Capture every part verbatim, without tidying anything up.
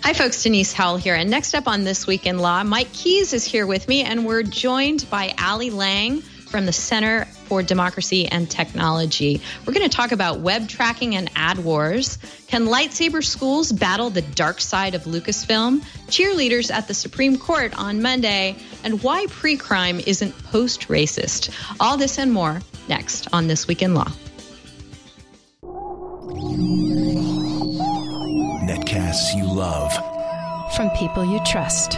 Hi, folks. Denise Howell here. And next up on This Week in Law, Mike Keyes is here with me, and we're joined by Ali Lang from the Center for Democracy and Technology. We're going to talk about web tracking and ad wars. Can lightsaber schools battle the dark side of Lucasfilm? Cheerleaders at the Supreme Court on Monday, and why pre-crime isn't post-racist. All this and more next on This Week in Law. Netcasts you love. From people you trust.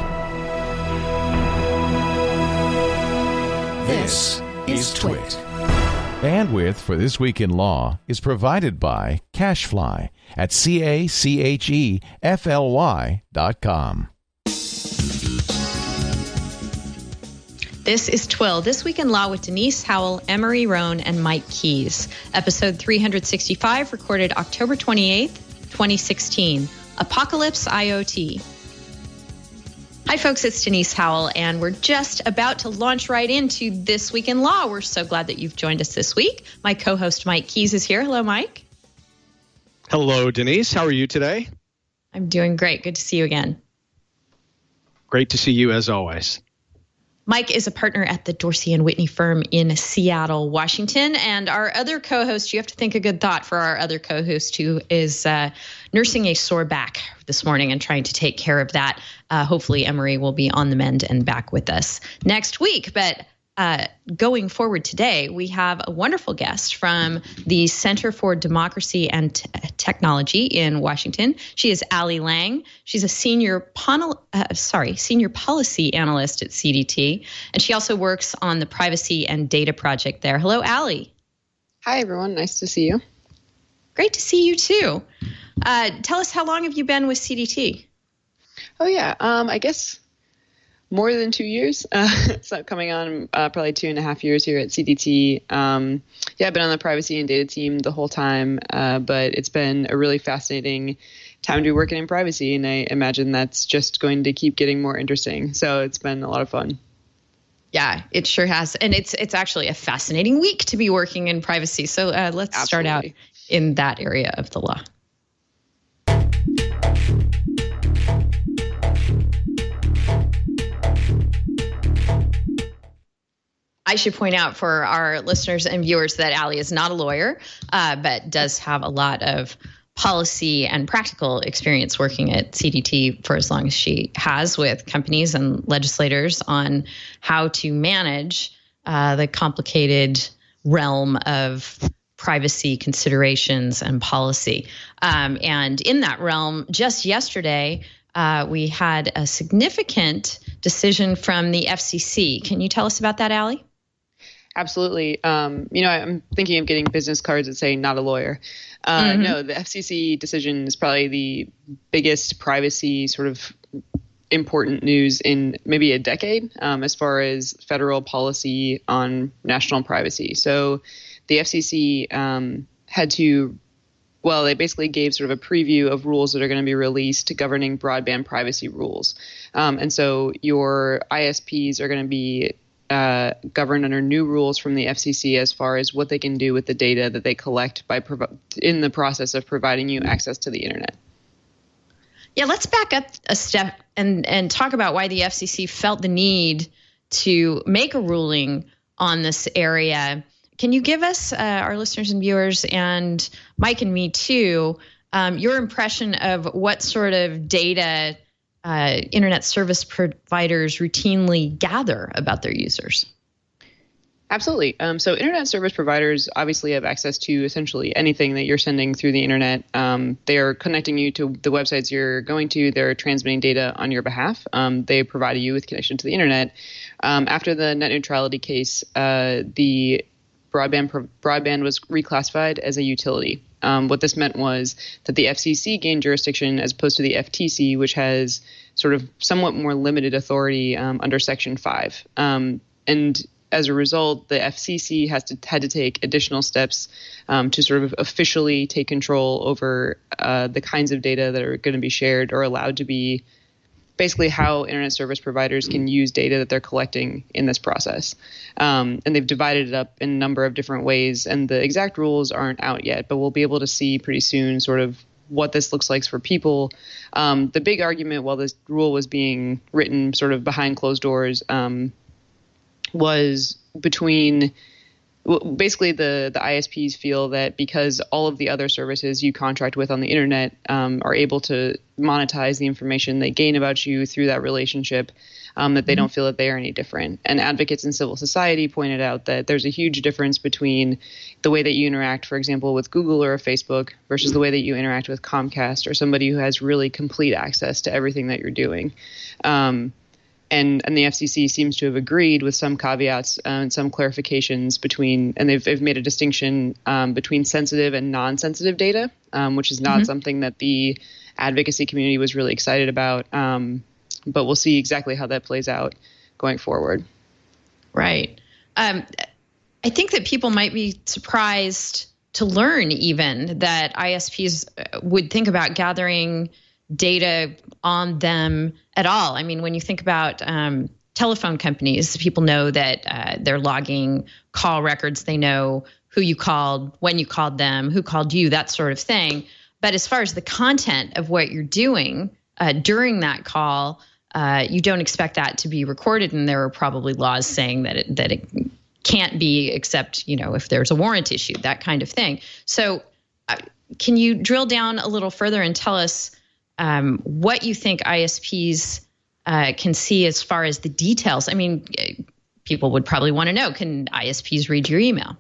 This is Twit. Bandwidth for This Week in Law is provided by CacheFly at C A C H E F L Y dot com. This is Twill, This Week in Law with Denise Howell, Emery Roan, and Mike Keyes. Episode three sixty-five, recorded October twenty-eighth, twenty sixteen. Apocalypse IoT. Hi, folks. It's Denise Howell, and we're just about to launch right into This Week in Law. We're so glad that you've joined us this week. My co-host, Mike Keyes, is here. Hello, Mike. Hello, Denise. How are you today? I'm doing great. Good to see you again. Great to see you, as always. Mike is a partner at the Dorsey and Whitney firm in Seattle, Washington. And our other co-host, you have to think a good thought for our other co-host who is uh, nursing a sore back this morning and trying to take care of that. Uh, hopefully, Emery will be on the mend and back with us next week. But uh, going forward today, we have a wonderful guest from the Center for Democracy and T- Technology in Washington. She is Ali Lang. She's a senior pon- uh, sorry, senior policy analyst at C D T, and she also works on the privacy and data project there. Hello, Ali. Hi, everyone. Nice to see you. Great to see you too. Uh, tell us, how long have you been with C D T? Oh, yeah. Um, I guess more than two years. Uh, so coming on uh, probably two and a half years here at C D T. Um, yeah, I've been on the privacy and data team the whole time, uh, but it's been a really fascinating time to be working in privacy, and I imagine that's just going to keep getting more interesting. So it's been a lot of fun. Yeah, it sure has. And it's it's actually a fascinating week to be working in privacy. So uh, let's Absolutely. start out in that area of the law. I should point out for our listeners and viewers that Ali is not a lawyer, uh, but does have a lot of policy and practical experience working at C D T for as long as she has with companies and legislators on how to manage uh, the complicated realm of privacy considerations and policy. Um, and in that realm, just yesterday, uh, we had a significant decision from the F C C. Can you tell us about that, Ali? Absolutely. Um, you know, I'm thinking of getting business cards that say not a lawyer. Uh, mm-hmm. No, the F C C decision is probably the biggest privacy sort of important news in maybe a decade um, as far as federal policy on national privacy. So the F C C um, had to, well, they basically gave sort of a preview of rules that are going to be released governing broadband privacy rules. Um, and so your I S Ps are going to be Uh, governed under new rules from the F C C as far as what they can do with the data that they collect by prov- in the process of providing you access to the internet. Yeah, let's back up a step and, and talk about why the F C C felt the need to make a ruling on this area. Can you give us, uh, our listeners and viewers, and Mike and me too, um, your impression of what sort of data Uh, internet service providers routinely gather about their users? Absolutely. Um, so internet service providers obviously have access to essentially anything that you're sending through the internet. Um, they are connecting you to the websites you're going to. They're transmitting data on your behalf. Um, they provide you with connection to the internet. Um, after the net neutrality case, uh, the broadband pro- broadband was reclassified as a utility. Um, what this meant was that the F C C gained jurisdiction as opposed to the F T C, which has sort of somewhat more limited authority um, under Section five. Um, and as a result, the F C C has to had to take additional steps um, to sort of officially take control over uh, the kinds of data that are going to be shared or allowed to be, basically how internet service providers can use data that they're collecting in this process. Um, and they've divided it up in a number of different ways, and the exact rules aren't out yet, but we'll be able to see pretty soon sort of what this looks like for people. Um, the big argument while this rule was being written sort of behind closed doors um, was between basically the, the I S Ps feel that because all of the other services you contract with on the internet um, are able to monetize the information they gain about you through that relationship, um, that they don't feel that they are any different. And advocates in civil society pointed out that there's a huge difference between the way that you interact, for example, with Google or Facebook versus the way that you interact with Comcast or somebody who has really complete access to everything that you're doing. Um, And, and the F C C seems to have agreed with some caveats uh, and some clarifications between, and they've, they've made a distinction um, between sensitive and non-sensitive data, um, which is not mm-hmm. something that the advocacy community was really excited about. Um, but we'll see exactly how that plays out going forward. Right. Um, I think that people might be surprised to learn even that I S Ps would think about gathering data on them at all. I mean, when you think about um, telephone companies, people know that uh, they're logging call records. They know who you called, when you called them, who called you, that sort of thing. But as far as the content of what you're doing uh, during that call, uh, you don't expect that to be recorded. And there are probably laws saying that it, that it can't be, except, you know, if there's a warrant issued, that kind of thing. So uh, can you drill down a little further and tell us Um, what you think I S Ps uh, can see as far as the details? I mean, people would probably want to know, can I S Ps read your email?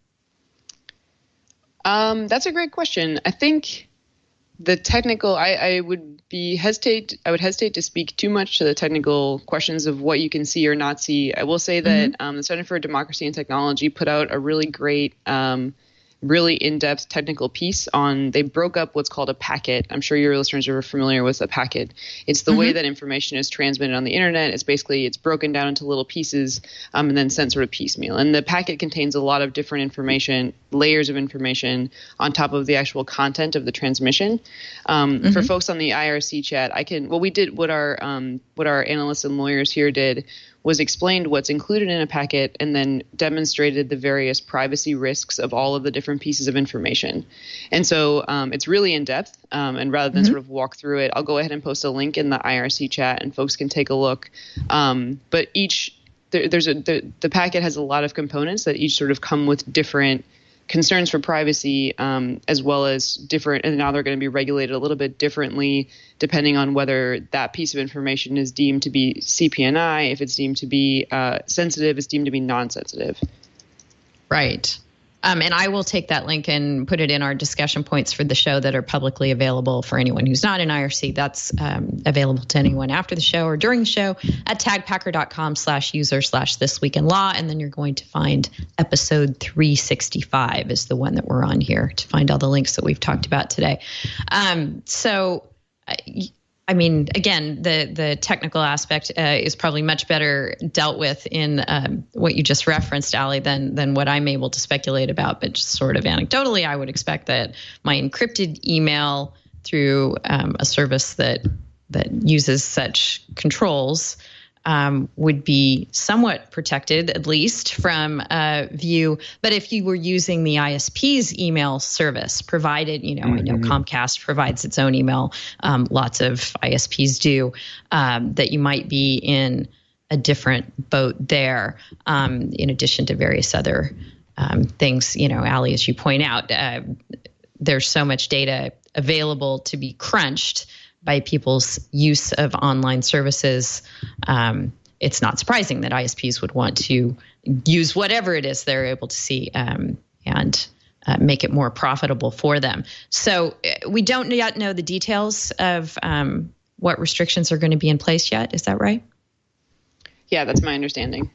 Um, that's a great question. I think the technical, I, I would be hesitate, I would hesitate to speak too much to the technical questions of what you can see or not see. I will say that mm-hmm. um, the Center for Democracy and Technology put out a really great um really in-depth technical piece on, they broke up what's called a packet. I'm sure your listeners are familiar with a packet. It's the mm-hmm. way that information is transmitted on the internet. It's basically, it's broken down into little pieces um, and then sent sort of piecemeal. And the packet contains a lot of different information, layers of information on top of the actual content of the transmission. Um, mm-hmm. For folks on the I R C chat, I can, what we did, what our, um, what our analysts and lawyers here did was explained what's included in a packet and then demonstrated the various privacy risks of all of the different pieces of information. And so um, it's really in depth. Um, and rather than mm-hmm. sort of walk through it, I'll go ahead and post a link in the I R C chat and folks can take a look. Um, but each, there, there's a, the, the packet has a lot of components that each sort of come with different concerns for privacy, um, as well as different, and now they're going to be regulated a little bit differently depending on whether that piece of information is deemed to be C P N I, if it's deemed to be uh, sensitive, it's deemed to be non-sensitive. Right. Um, and I will take that link and put it in our discussion points for the show that are publicly available for anyone who's not in I R C. That's um, available to anyone after the show or during the show at tagpacker.com slash user slash this week in law. And then you're going to find episode three sixty-five is the one that we're on here to find all the links that we've talked about today. Um, so, uh, I mean, again, the the technical aspect uh, is probably much better dealt with in um, what you just referenced, Ali, than than what I'm able to speculate about. But just sort of anecdotally, I would expect that my encrypted email through um, a service that that uses such controls um, would be somewhat protected, at least from uh, view. But if you were using the I S P's email service, provided, you know, mm-hmm. I know Comcast provides its own email, um, lots of I S Ps do, um, that you might be in a different boat there, um, in addition to various other um, things. You know, Ali, as you point out, uh, there's so much data available to be crunched by people's use of online services. Um, it's not surprising that I S Ps would want to use whatever it is they're able to see um, and uh, make it more profitable for them. So uh, we don't yet know the details of um, what restrictions are going to be in place yet. Is that right? Yeah, that's my understanding.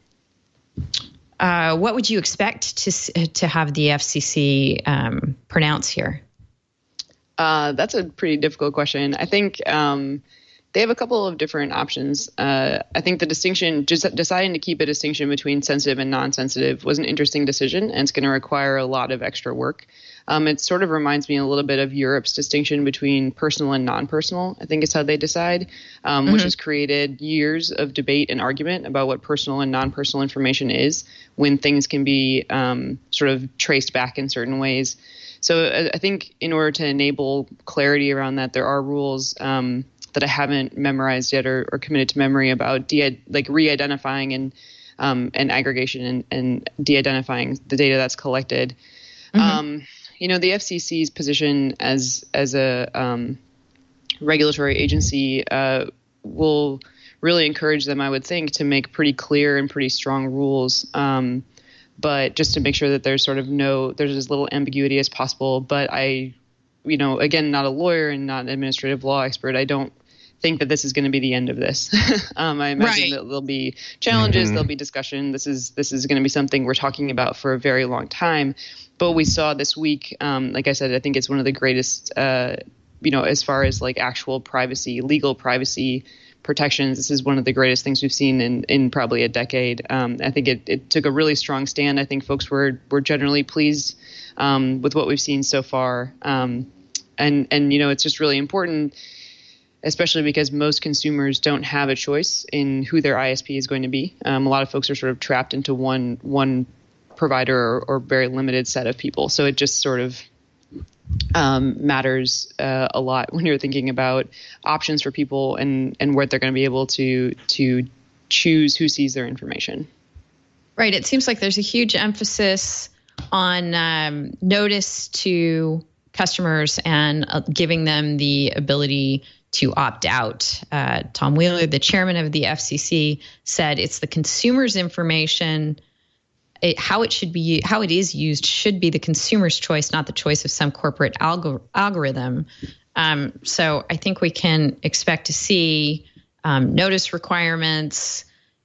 Uh, what would you expect to to have the F C C um, pronounce here? Uh, that's a pretty difficult question. I think um, they have a couple of different options. Uh, I think the distinction, just deciding to keep a distinction between sensitive and non-sensitive was an interesting decision, and it's going to require a lot of extra work. Um, it sort of reminds me a little bit of Europe's distinction between personal and non-personal, I think is how they decide, um, mm-hmm. which has created years of debate and argument about what personal and non-personal information is when things can be um, sort of traced back in certain ways. so I, I think in order to enable clarity around that, there are rules um, that I haven't memorized yet or, or committed to memory about de- like re-identifying and um, and aggregation and, and de-identifying the data that's collected. Mm-hmm. Um, you know, the F C C's position as as a um, regulatory agency uh, will really encourage them, I would think, to make pretty clear and pretty strong rules. Um, but just to make sure that there's sort of no, there's as little ambiguity as possible. But I, you know, again, not a lawyer and not an administrative law expert, I don't think that this is going to be the end of this. um, I imagine right. that there'll be challenges, Mm-hmm. there'll be discussion. This is this is going to be something we're talking about for a very long time. But we saw this week, um, like I said, I think it's one of the greatest, uh, you know, as far as like actual privacy, legal privacy protections. This is one of the greatest things we've seen in, in probably a decade. Um, I think it, it took a really strong stand. I think folks were were generally pleased um, with what we've seen so far. Um, and, and, you know, it's just really important, especially because most consumers don't have a choice in who their I S P is going to be. Um, a lot of folks are sort of trapped into one one provider or, or very limited set of people. So it just sort of um, matters uh, a lot when you're thinking about options for people and, and where they're going to be able to to choose who sees their information. Right. It seems like there's a huge emphasis on um, notice to customers and uh, giving them the ability to opt out. Uh, Tom Wheeler, the chairman of the F C C, said it's the consumer's information. It, how it should be, how it is used should be the consumer's choice, not the choice of some corporate algor- algorithm. Um, so I think we can expect to see um, notice requirements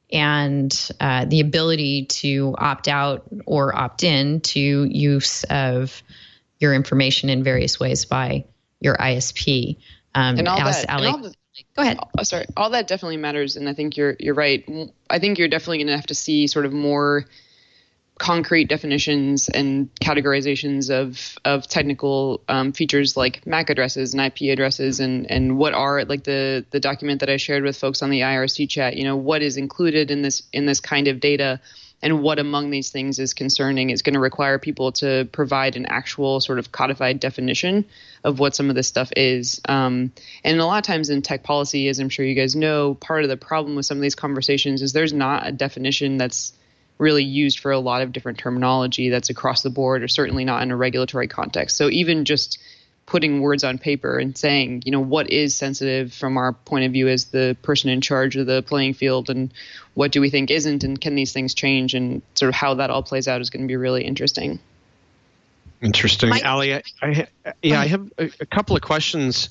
and uh, the ability to opt out or opt in to use of your information in various ways by your I S P. Um, and all as that, Ali, and all the, go ahead. Oh, sorry, all that definitely matters, and I think you're you're right. I think you're definitely going to have to see sort of more concrete definitions and categorizations of of technical um, features like M A C addresses and I P addresses, and and what are like the the document that I shared with folks on the I R C chat. You know, what is included in this in this kind of data, and what among these things is concerning. Is going to require people to provide an actual sort of codified definition of what some of this stuff is. Um, and a lot of times in tech policy, as I'm sure you guys know, part of the problem with some of these conversations is there's not a definition that's really used for a lot of different terminology that's across the board, or certainly not in a regulatory context. So even just putting words on paper and saying, you know, what is sensitive from our point of view as the person in charge of the playing field, and what do we think isn't, and can these things change, and sort of how that all plays out is going to be really interesting. Interesting. Mike? Ali, I, I, yeah, I have a, a couple of questions.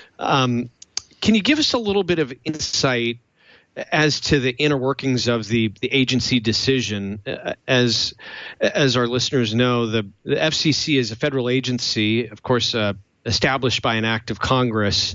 Um, can you give us a little bit of insight as to the inner workings of the, the agency decision? Uh, as as our listeners know, the, the F C C is a federal agency, of course, uh, established by an act of Congress,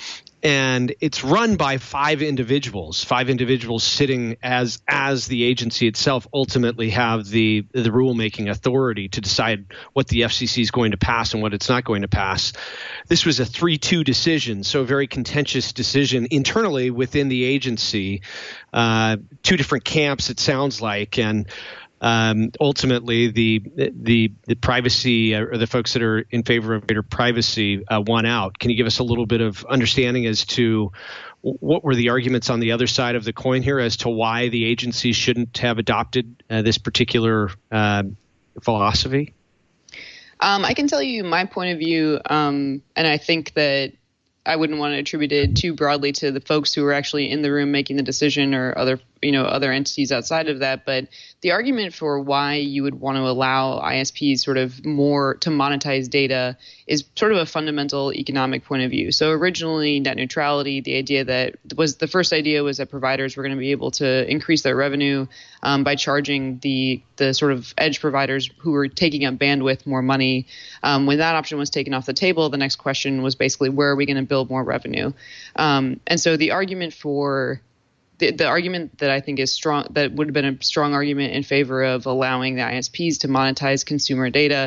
and it's run by five individuals. Five individuals sitting as as the agency itself ultimately have the the rulemaking authority to decide what the F C C is going to pass and what it's not going to pass. This was a three two decision, so a very contentious decision internally within the agency. Uh, two different camps, it sounds like, and um, ultimately the the the privacy uh, or the folks that are in favor of greater privacy uh, won out. Can you give us a little bit of understanding as to what were the arguments on the other side of the coin here as to why the agency shouldn't have adopted uh, this particular uh, philosophy? Um, I can tell you my point of view, um, and I think that I wouldn't want to attribute it too broadly to the folks who were actually in the room making the decision, or other, you know, other entities outside of that. But the argument for why you would want to allow I S Ps sort of more to monetize data is sort of a fundamental economic point of view. So originally, net neutrality, the idea that was the first idea was that providers were going to be able to increase their revenue um, by charging the the sort of edge providers who were taking up bandwidth more money. Um, when that option was taken off the table, the next question was basically, where are we going to build more revenue? Um, and so the argument for The, the argument that I think is strong, that would have been a strong argument in favor of allowing the I S Ps to monetize consumer data,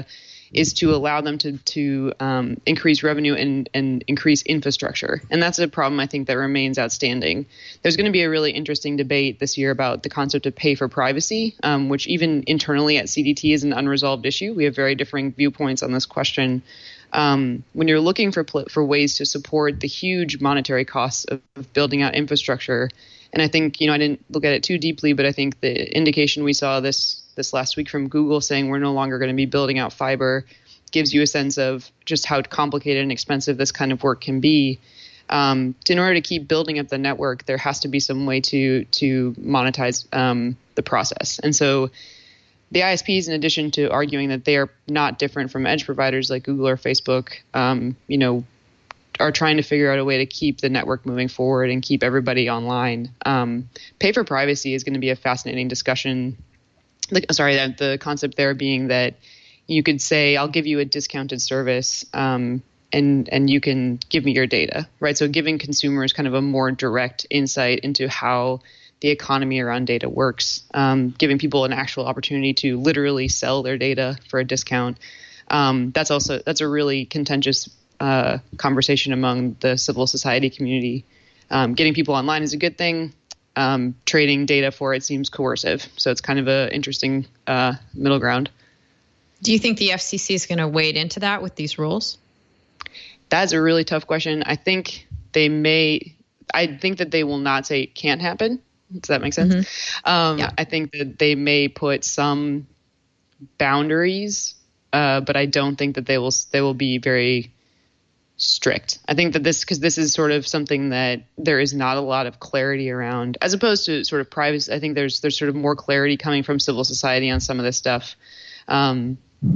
is to allow them to to um, increase revenue and, and increase infrastructure. And that's a problem I think that remains outstanding. There's going to be a really interesting debate this year about the concept of pay for privacy, um, which even internally at C D T is an unresolved issue. We have very differing viewpoints on this question. Um, when you're looking for for ways to support the huge monetary costs of, of building out infrastructure, and I think, you know, I didn't look at it too deeply, but I think the indication we saw this this last week from Google saying we're no longer going to be building out fiber gives you a sense of just how complicated and expensive this kind of work can be. Um, in order to keep building up the network, there has to be some way to to monetize um, the process. And so the I S Ps, in addition to arguing that they are not different from edge providers like Google or Facebook, um, you know, are trying to figure out a way to keep the network moving forward and keep everybody online. Um, pay for privacy is going to be a fascinating discussion. The, sorry, the, the concept there being that you could say, I'll give you a discounted service um, and and you can give me your data, right? So giving consumers kind of a more direct insight into how the economy around data works, um, giving people an actual opportunity to literally sell their data for a discount. Um, that's also that's a really contentious uh, conversation among the civil society community. Um, getting people online is a good thing. Um, trading data for it seems coercive. So it's kind of an interesting uh, middle ground. Do you think the F C C is going to wade into that with these rules? That's a really tough question. I think they may, I think that they will not say it can't happen. Does that make sense? Mm-hmm. Um, yeah. I think that they may put some boundaries, uh, but I don't think that they will, they will be very strict. I think that this, because this is sort of something that there is not a lot of clarity around, as opposed to sort of privacy. I think there's there's sort of more clarity coming from civil society on some of this stuff. Um,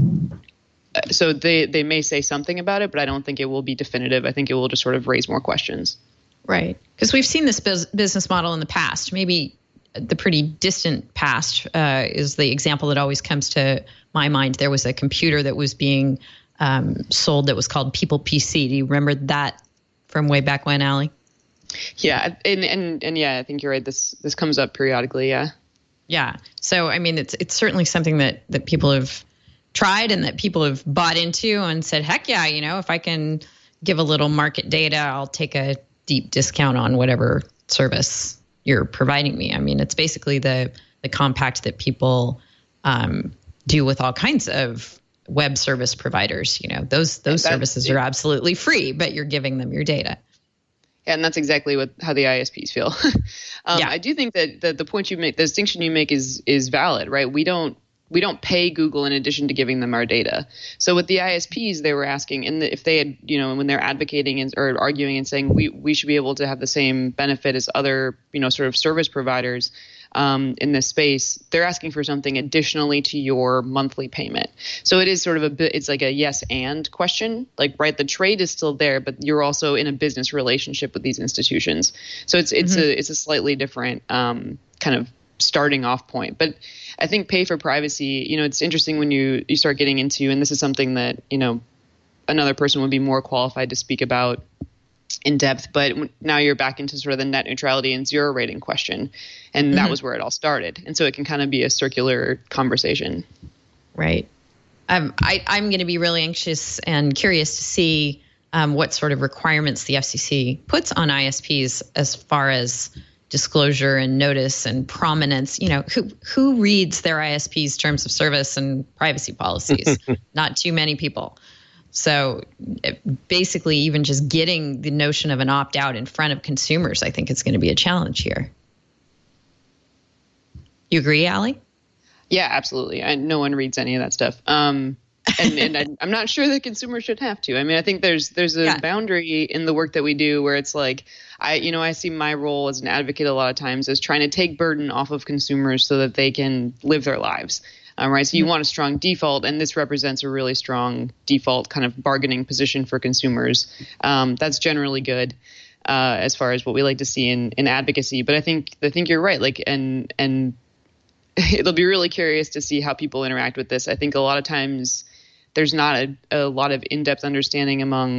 so they they may say something about it, but I don't think it will be definitive. I think it will just sort of raise more questions. Right, because we've seen this bus- business model in the past. Maybe the pretty distant past uh, is the example that always comes to my mind. There was a computer that was being Um, sold that was called People P C. Do you remember that from way back when, Allie? Yeah, and and and yeah, I think you're right. This this comes up periodically. Yeah, yeah. So I mean, it's it's certainly something that that people have tried and that people have bought into and said, heck yeah, you know, if I can give a little market data, I'll take a deep discount on whatever service you're providing me. I mean, it's basically the the compact that people um, do with all kinds of web service providers. You know, those those services are absolutely free, but you're giving them your data. Yeah, and that's exactly what how the I S Ps feel. um, yeah. I do think that the, the point you make, the distinction you make is is valid, right? We don't we don't pay Google in addition to giving them our data. So with the I S Ps, they were asking, and if they had, you know, when they're advocating and, or arguing and saying we we should be able to have the same benefit as other, you know, sort of service providers um, in this space, they're asking for something additionally to your monthly payment. So it is sort of a bit, it's like a yes and question, like, right, the trade is still there, but you're also in a business relationship with these institutions. So it's it's mm-hmm. a it's a slightly different um, kind of starting off point. But I think pay for privacy, you know, it's interesting when you, you start getting into, and this is something that, you know, another person would be more qualified to speak about in depth, but now you're back into sort of the net neutrality and zero rating question. And mm-hmm. that was where it all started. And so it can kind of be a circular conversation. Right. Um, I, I'm going to be really anxious and curious to see um, what sort of requirements the F C C puts on I S Ps as far as disclosure and notice and prominence. You know, who who reads their I S P's terms of service and privacy policies? Not too many people. So basically, even just getting the notion of an opt-out in front of consumers, I think it's going to be a challenge here. You agree, Allie? Yeah, absolutely. I, no one reads any of that stuff. Um, and and I, I'm not sure that consumers should have to. I mean, I think there's there's a yeah. boundary in the work that we do where it's like, I you know, I see my role as an advocate a lot of times as trying to take burden off of consumers so that they can live their lives. Um, right. So you mm-hmm. want a strong default, and this represents a really strong default kind of bargaining position for consumers. Um, that's generally good uh, as far as what we like to see in, in advocacy. But I think I think you're right. Like, and and it'll be really curious to see how people interact with this. I think a lot of times there's not a, a lot of in-depth understanding among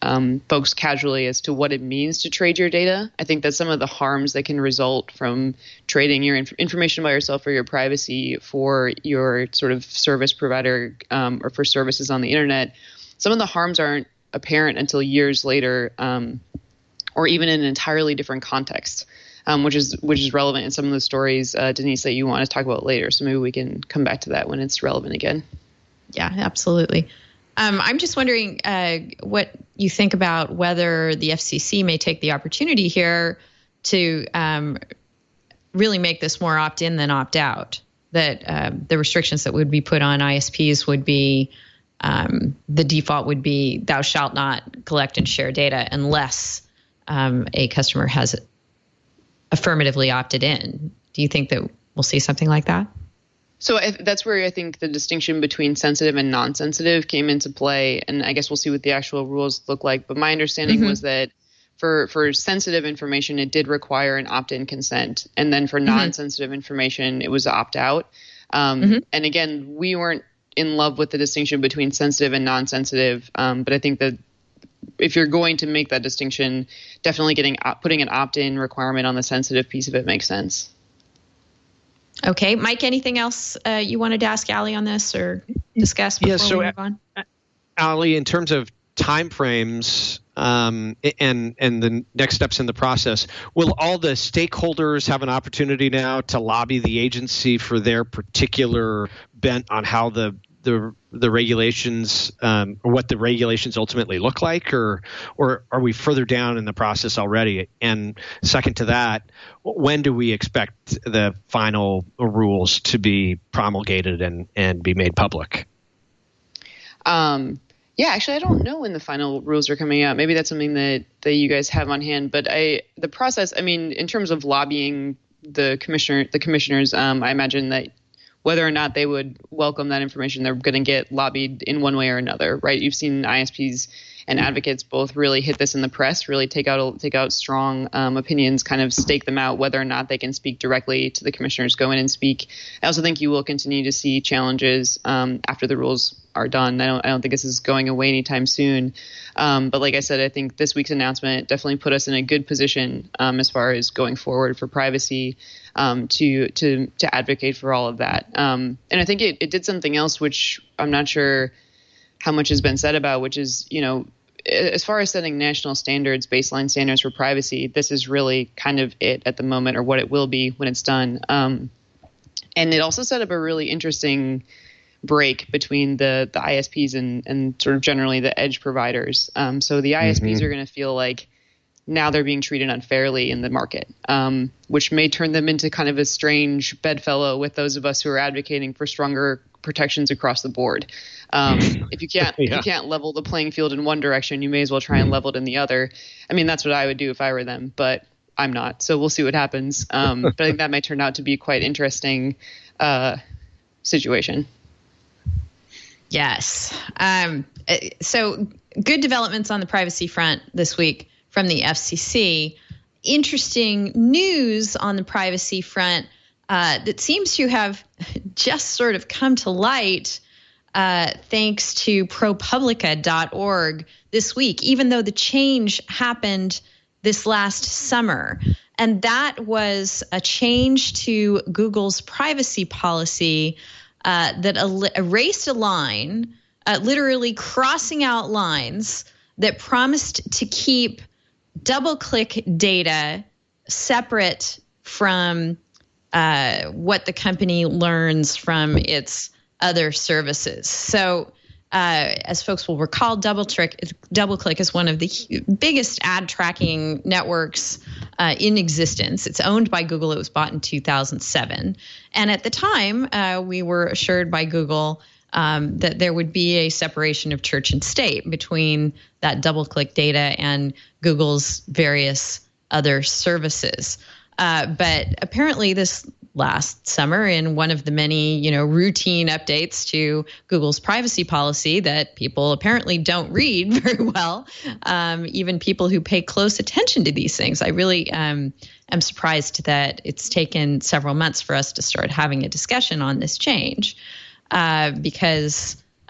um, folks casually as to what it means to trade your data. I think that some of the harms that can result from trading your inf- information about yourself or your privacy for your sort of service provider um, or for services on the internet, some of the harms aren't apparent until years later, um, or even in an entirely different context, um, which is which is relevant in some of the stories, uh, Denise, that you want to talk about later. So maybe we can come back to that when it's relevant again. Yeah, absolutely. Um, I'm just wondering uh, what you think about whether the F C C may take the opportunity here to um, really make this more opt-in than opt-out, that uh, the restrictions that would be put on I S Ps would be, um, the default would be thou shalt not collect and share data unless um, a customer has affirmatively opted in. Do you think that we'll see something like that? So I, that's where I think the distinction between sensitive and non-sensitive came into play, and I guess we'll see what the actual rules look like. But my understanding mm-hmm. was that for for sensitive information, it did require an opt-in consent, and then for mm-hmm. non-sensitive information, it was opt-out. Um, mm-hmm. And again, we weren't in love with the distinction between sensitive and non-sensitive, um, but I think that if you're going to make that distinction, definitely getting putting an opt-in requirement on the sensitive piece of it makes sense. Okay, Mike, anything else uh, you wanted to ask Ali on this or discuss before yeah, so, we move on? Ali, in terms of timeframes um, and and the next steps in the process, will all the stakeholders have an opportunity now to lobby the agency for their particular bent on how the the the regulations um, or what the regulations ultimately look like, or or are we further down in the process already? And second to that, when do we expect the final rules to be promulgated and, and be made public? Um, yeah, actually, I don't know when the final rules are coming out. Maybe that's something that, that you guys have on hand. But I the process, I mean, in terms of lobbying the commissioner, the commissioners, um, I imagine that whether or not they would welcome that information, they're going to get lobbied in one way or another, right? You've seen I S Ps and advocates both really hit this in the press, really take out take out strong um, opinions, kind of stake them out, whether or not they can speak directly to the commissioners, go in and speak. I also think you will continue to see challenges um, after the rules are done. I don't I don't think this is going away anytime soon. Um, but like I said, I think this week's announcement definitely put us in a good position um, as far as going forward for privacy. Um, to to to advocate for all of that. Um, and I think it, it did something else, which I'm not sure how much has been said about, which is, you know, as far as setting national standards, baseline standards for privacy, this is really kind of it at the moment, or what it will be when it's done. Um, and it also set up a really interesting break between the, the I S Ps and, and sort of generally the edge providers. Um, so the I S Ps mm-hmm. are going to feel like now they're being treated unfairly in the market, um, which may turn them into kind of a strange bedfellow with those of us who are advocating for stronger protections across the board. Um, if you can't yeah. if you can't level the playing field in one direction, you may as well try and level it in the other. I mean, that's what I would do if I were them, but I'm not. So we'll see what happens. Um, but I think that might turn out to be quite interesting uh, situation. Yes. Um, so good developments on the privacy front this week from the F C C. Interesting news on the privacy front uh, that seems to have just sort of come to light uh, thanks to ProPublica dot org this week, even though the change happened this last summer. And that was a change to Google's privacy policy uh, that el- erased a line, uh, literally crossing out lines that promised to keep DoubleClick data separate from uh, what the company learns from its other services. So uh, as folks will recall, DoubleClick, DoubleClick is one of the biggest ad tracking networks uh, in existence. It's owned by Google. It was bought in two thousand seven. And at the time, uh, we were assured by Google Um, that there would be a separation of church and state between that DoubleClick data and Google's various other services. Uh, but apparently this last summer, in one of the many, you know, routine updates to Google's privacy policy that people apparently don't read very well, um, even people who pay close attention to these things, I really um, am surprised that it's taken several months for us to start having a discussion on this change. Uh, because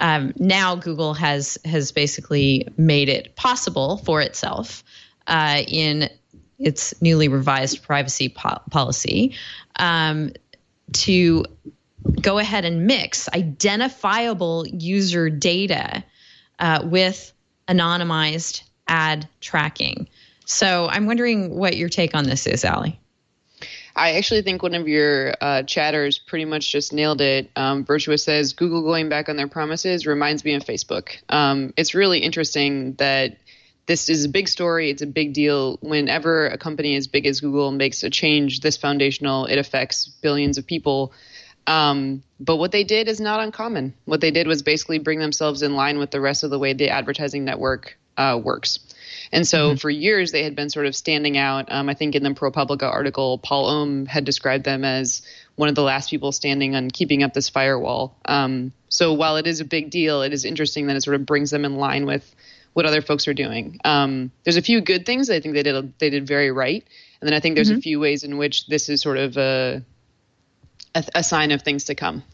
Um, now Google has has basically made it possible for itself uh, in its newly revised privacy po- policy um, to go ahead and mix identifiable user data uh, with anonymized ad tracking. So I'm wondering what your take on this is, Allie. I actually think one of your uh, chatters pretty much just nailed it. Um, Virtuous says, Google going back on their promises reminds me of Facebook. Um, it's really interesting that this is a big story. It's a big deal. Whenever a company as big as Google makes a change this foundational, it affects billions of people. Um, but what they did is not uncommon. What they did was basically bring themselves in line with the rest of the way the advertising network uh, works. And so mm-hmm. for years, they had been sort of standing out. Um, I think in the ProPublica article, Paul Ohm had described them as one of the last people standing on keeping up this firewall. Um, so while it is a big deal, it is interesting that it sort of brings them in line with what other folks are doing. Um, there's a few good things I think they did they did very right. And then I think there's mm-hmm. a few ways in which this is sort of a, a, a sign of things to come.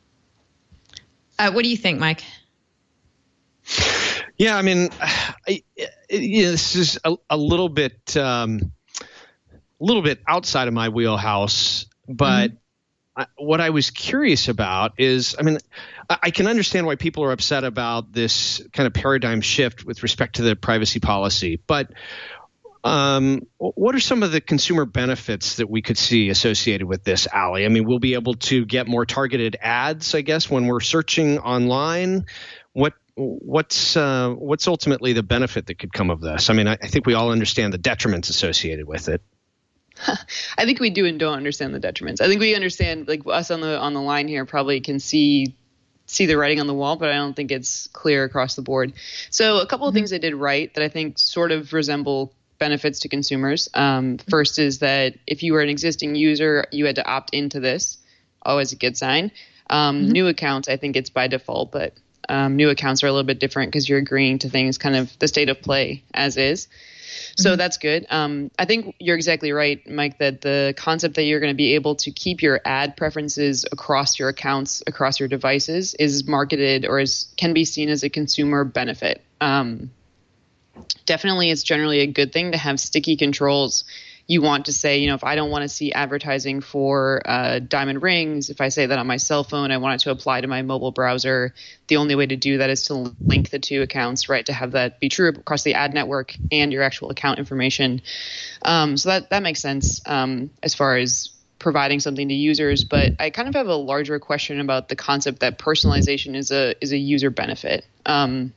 Uh, what do you think, Mike? Yeah, I mean, I, you know, this is a, a little bit, um, a little bit outside of my wheelhouse. But mm-hmm. I, what I was curious about is, I mean, I, I can understand why people are upset about this kind of paradigm shift with respect to the privacy policy. But um, what are some of the consumer benefits that we could see associated with this, Allie? I mean, we'll be able to get more targeted ads, I guess, when we're searching online. What What's uh, what's ultimately the benefit that could come of this? I mean, I, I think we all understand the detriments associated with it. I think we do and don't understand the detriments. I think we understand, like us on the on the line here, probably can see see the writing on the wall, but I don't think it's clear across the board. So a couple of mm-hmm. things they did right that I think sort of resemble benefits to consumers. Um, first is that if you were an existing user, you had to opt into this. Always a good sign. Um, mm-hmm. New accounts, I think it's by default, but Um, new accounts are a little bit different because you're agreeing to things kind of the state of play as is. So mm-hmm. that's good. Um, I think you're exactly right, Mike, that the concept that you're going to be able to keep your ad preferences across your accounts, across your devices is marketed or is can be seen as a consumer benefit. Um, definitely, it's generally a good thing to have sticky controls. You want to say, you know, if I don't want to see advertising for uh, diamond rings, if I say that on my cell phone, I want it to apply to my mobile browser. The only way to do that is to link the two accounts, right, to have that be true across the ad network and your actual account information. Um, so that, that makes sense um, as far as providing something to users. But I kind of have a larger question about the concept that personalization is a is a user benefit. Um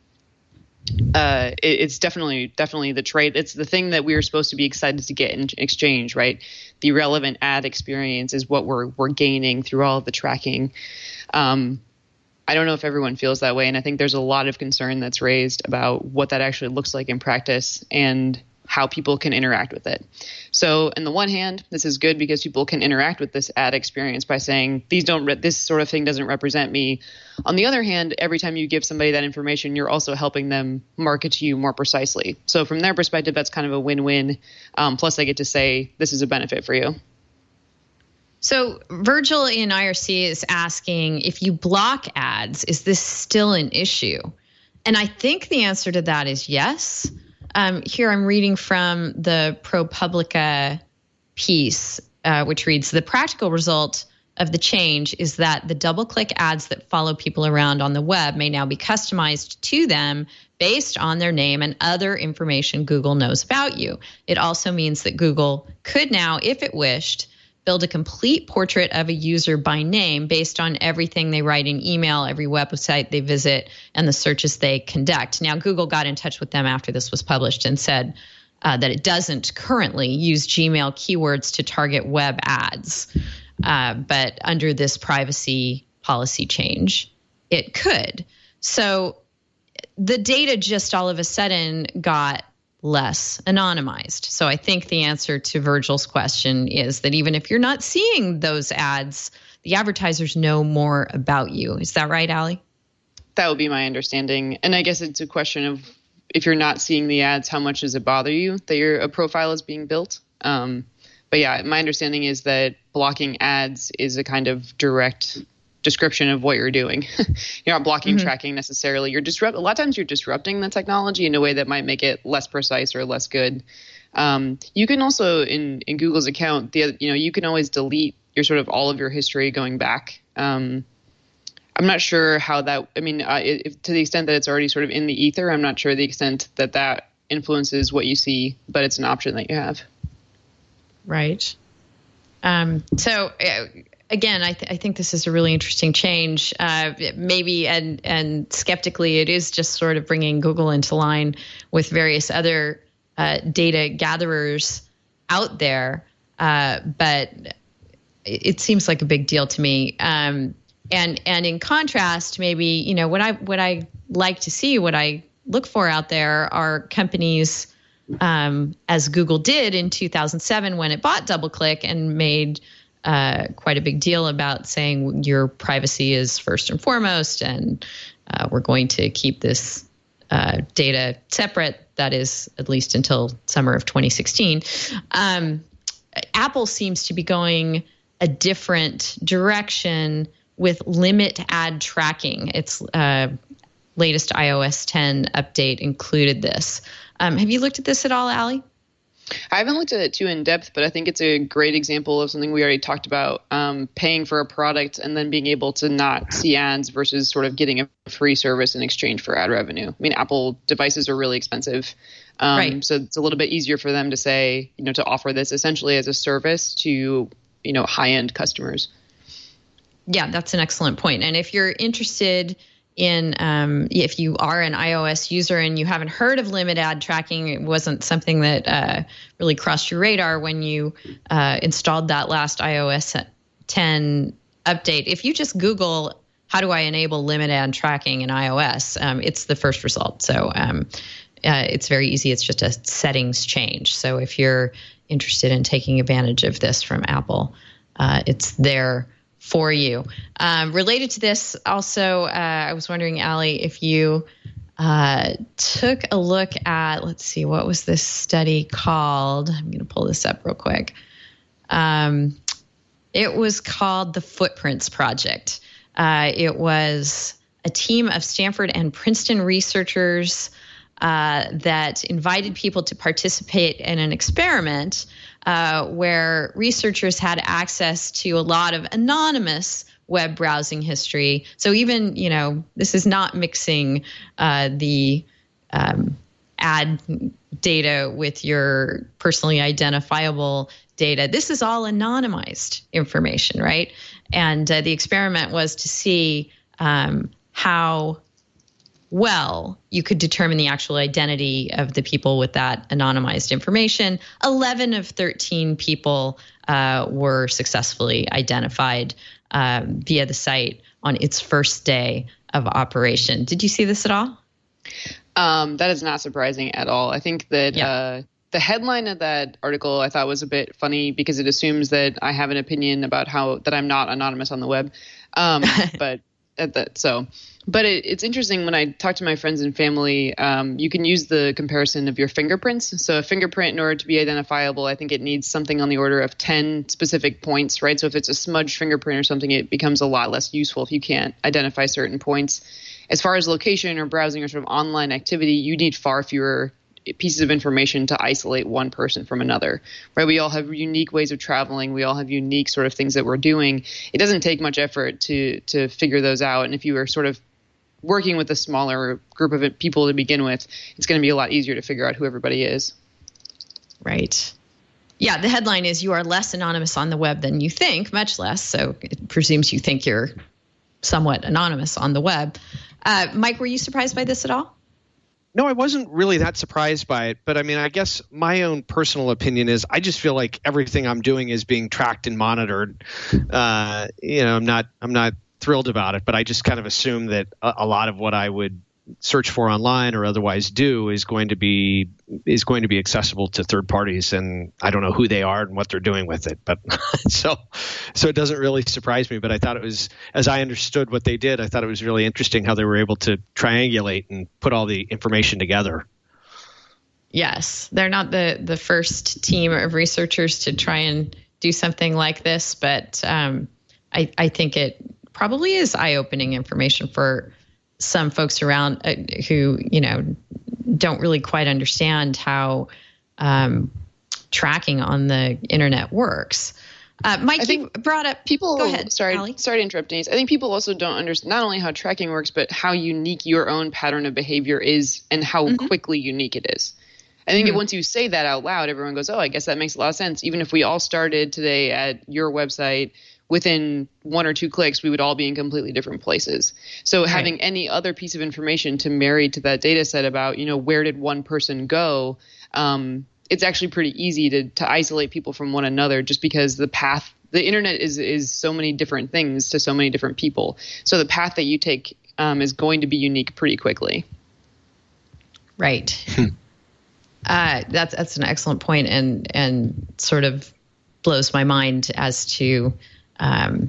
Uh, it, it's definitely definitely the trade. It's the thing that we are supposed to be excited to get in exchange, right? The relevant ad experience is what we're we're gaining through all of the tracking. Um, I don't know if everyone feels that way, and I think there's a lot of concern that's raised about what that actually looks like in practice and how people can interact with it. So, on the one hand, this is good because people can interact with this ad experience by saying these don't re- this sort of thing doesn't represent me. On the other hand, every time you give somebody that information, you're also helping them market to you more precisely. So, from their perspective, that's kind of a win-win. Um, plus, they get to say this is a benefit for you. So, Virgil in I R C is asking, if you block ads, is this still an issue? And I think the answer to that is yes. Um, here I'm reading from the ProPublica piece, uh, which reads, the practical result of the change is that the double-click ads that follow people around on the web may now be customized to them based on their name and other information Google knows about you. It also means that Google could now, if it wished, build a complete portrait of a user by name based on everything they write in email, every website they visit, and the searches they conduct. Now, Google got in touch with them after this was published and said uh, that it doesn't currently use Gmail keywords to target web ads. Uh, but under this privacy policy change, it could. So the data just all of a sudden got less anonymized. So I think the answer to Virgil's question is that even if you're not seeing those ads, the advertisers know more about you. Is that right, Allie? That would be my understanding. And I guess it's a question of if you're not seeing the ads, how much does it bother you that your a profile is being built? Um, but yeah, my understanding is that blocking ads is a kind of direct description of what you're doing. You're not blocking Mm-hmm. tracking necessarily. You're disrupt. A lot of times you're disrupting the technology in a way that might make it less precise or less good. Um, you can also in in Google's account, the you know you can always delete your sort of all of your history going back. Um, I'm not sure how that. I mean, uh, if, to the extent that it's already sort of in the ether, I'm not sure the extent that that influences what you see, but it's an option that you have. Right. Um, so uh, again, I, th- I think this is a really interesting change. Uh, maybe and and skeptically, it is just sort of bringing Google into line with various other uh, data gatherers out there. Uh, but it, it seems like a big deal to me. Um, and and in contrast, maybe you know what I what I like to see, what I look for out there are companies. Um, as Google did in two thousand seven when it bought DoubleClick and made uh, quite a big deal about saying your privacy is first and foremost, and uh, we're going to keep this uh, data separate. That is at least until summer of twenty sixteen. Um, Apple seems to be going a different direction with limit ad tracking. Its uh, latest i O S ten update included this. Um, have you looked at this at all, Allie? I haven't looked at it too in depth, but I think it's a great example of something we already talked about, um, paying for a product and then being able to not see ads versus sort of getting a free service in exchange for ad revenue. I mean, Apple devices are really expensive. Um, right. So it's a little bit easier for them to say, you know, to offer this essentially as a service to, you know, high-end customers. Yeah, that's an excellent point. And if you're interested in, um, if you are an iOS user and you haven't heard of limit ad tracking, it wasn't something that uh, really crossed your radar when you uh, installed that last i O S ten update. If you just Google, how do I enable limit ad tracking in iOS, um, it's the first result. So um, uh, it's very easy. It's just a settings change. So if you're interested in taking advantage of this from Apple, uh, it's there for you. Um, related to this, also, uh, I was wondering, Allie, if you uh, took a look at, let's see, what was this study called? I'm going to pull this up real quick. Um, it was called the Footprints Project. Uh, it was a team of Stanford and Princeton researchers uh, that invited people to participate in an experiment Uh, where researchers had access to a lot of anonymous web browsing history. So even, you know, this is not mixing uh, the um, ad data with your personally identifiable data. This is all anonymized information, right? And uh, the experiment was to see um, how well you could determine the actual identity of the people with that anonymized information. eleven of thirteen people uh, were successfully identified um, via the site on its first day of operation. Did you see this at all? Um, that is not surprising at all. I think that Yeah. uh, the headline of that article I thought was a bit funny because it assumes that I have an opinion about how that I'm not anonymous on the web. Um, but at that, so, but it, it's interesting when I talk to my friends and family, um, you can use the comparison of your fingerprints. So a fingerprint, in order to be identifiable, I think it needs something on the order of ten specific points, right? So if it's a smudged fingerprint or something, it becomes a lot less useful if you can't identify certain points. As far as location or browsing or sort of online activity, you need far fewer pieces of information to isolate one person from another, right? We all have unique ways of traveling. We all have unique sort of things that we're doing. It doesn't take much effort to to figure those out. And if you are sort of working with a smaller group of people to begin with, it's going to be a lot easier to figure out who everybody is. Right. Yeah, the headline is you are less anonymous on the web than you think, much less. So it presumes you think you're somewhat anonymous on the web. Uh, Mike, were you surprised by this at all? No, I wasn't really that surprised by it, but I mean, I guess my own personal opinion is I just feel like everything I'm doing is being tracked and monitored. Uh, you know, I'm not, I'm not thrilled about it, but I just kind of assume that a, a lot of what I would search for online or otherwise do is going to be is going to be accessible to third parties, and I don't know who they are and what they're doing with it. But so so it doesn't really surprise me. But I thought it was, as I understood what they did, I thought it was really interesting how they were able to triangulate and put all the information together. Yes, they're not the the first team of researchers to try and do something like this, but um, I, I think it probably is eye-opening information for some folks around uh, who, you know, don't really quite understand how um, tracking on the internet works. Uh, Mike, you brought up people. Go ahead. Sorry, Allie. sorry to interrupt, Denise. I think people also don't understand not only how tracking works, but how unique your own pattern of behavior is and how mm-hmm. quickly unique it is. I think mm-hmm. that once you say that out loud, everyone goes, oh, I guess that makes a lot of sense. Even if we all started today at your website, within one or two clicks, we would all be in completely different places. So right. having any other piece of information to marry to that data set about, you know, where did one person go, um, it's actually pretty easy to to isolate people from one another just because the path, the internet is is so many different things to so many different people. So the path that you take um, is going to be unique pretty quickly. Right. uh, that's that's an excellent point, and and sort of blows my mind as to um,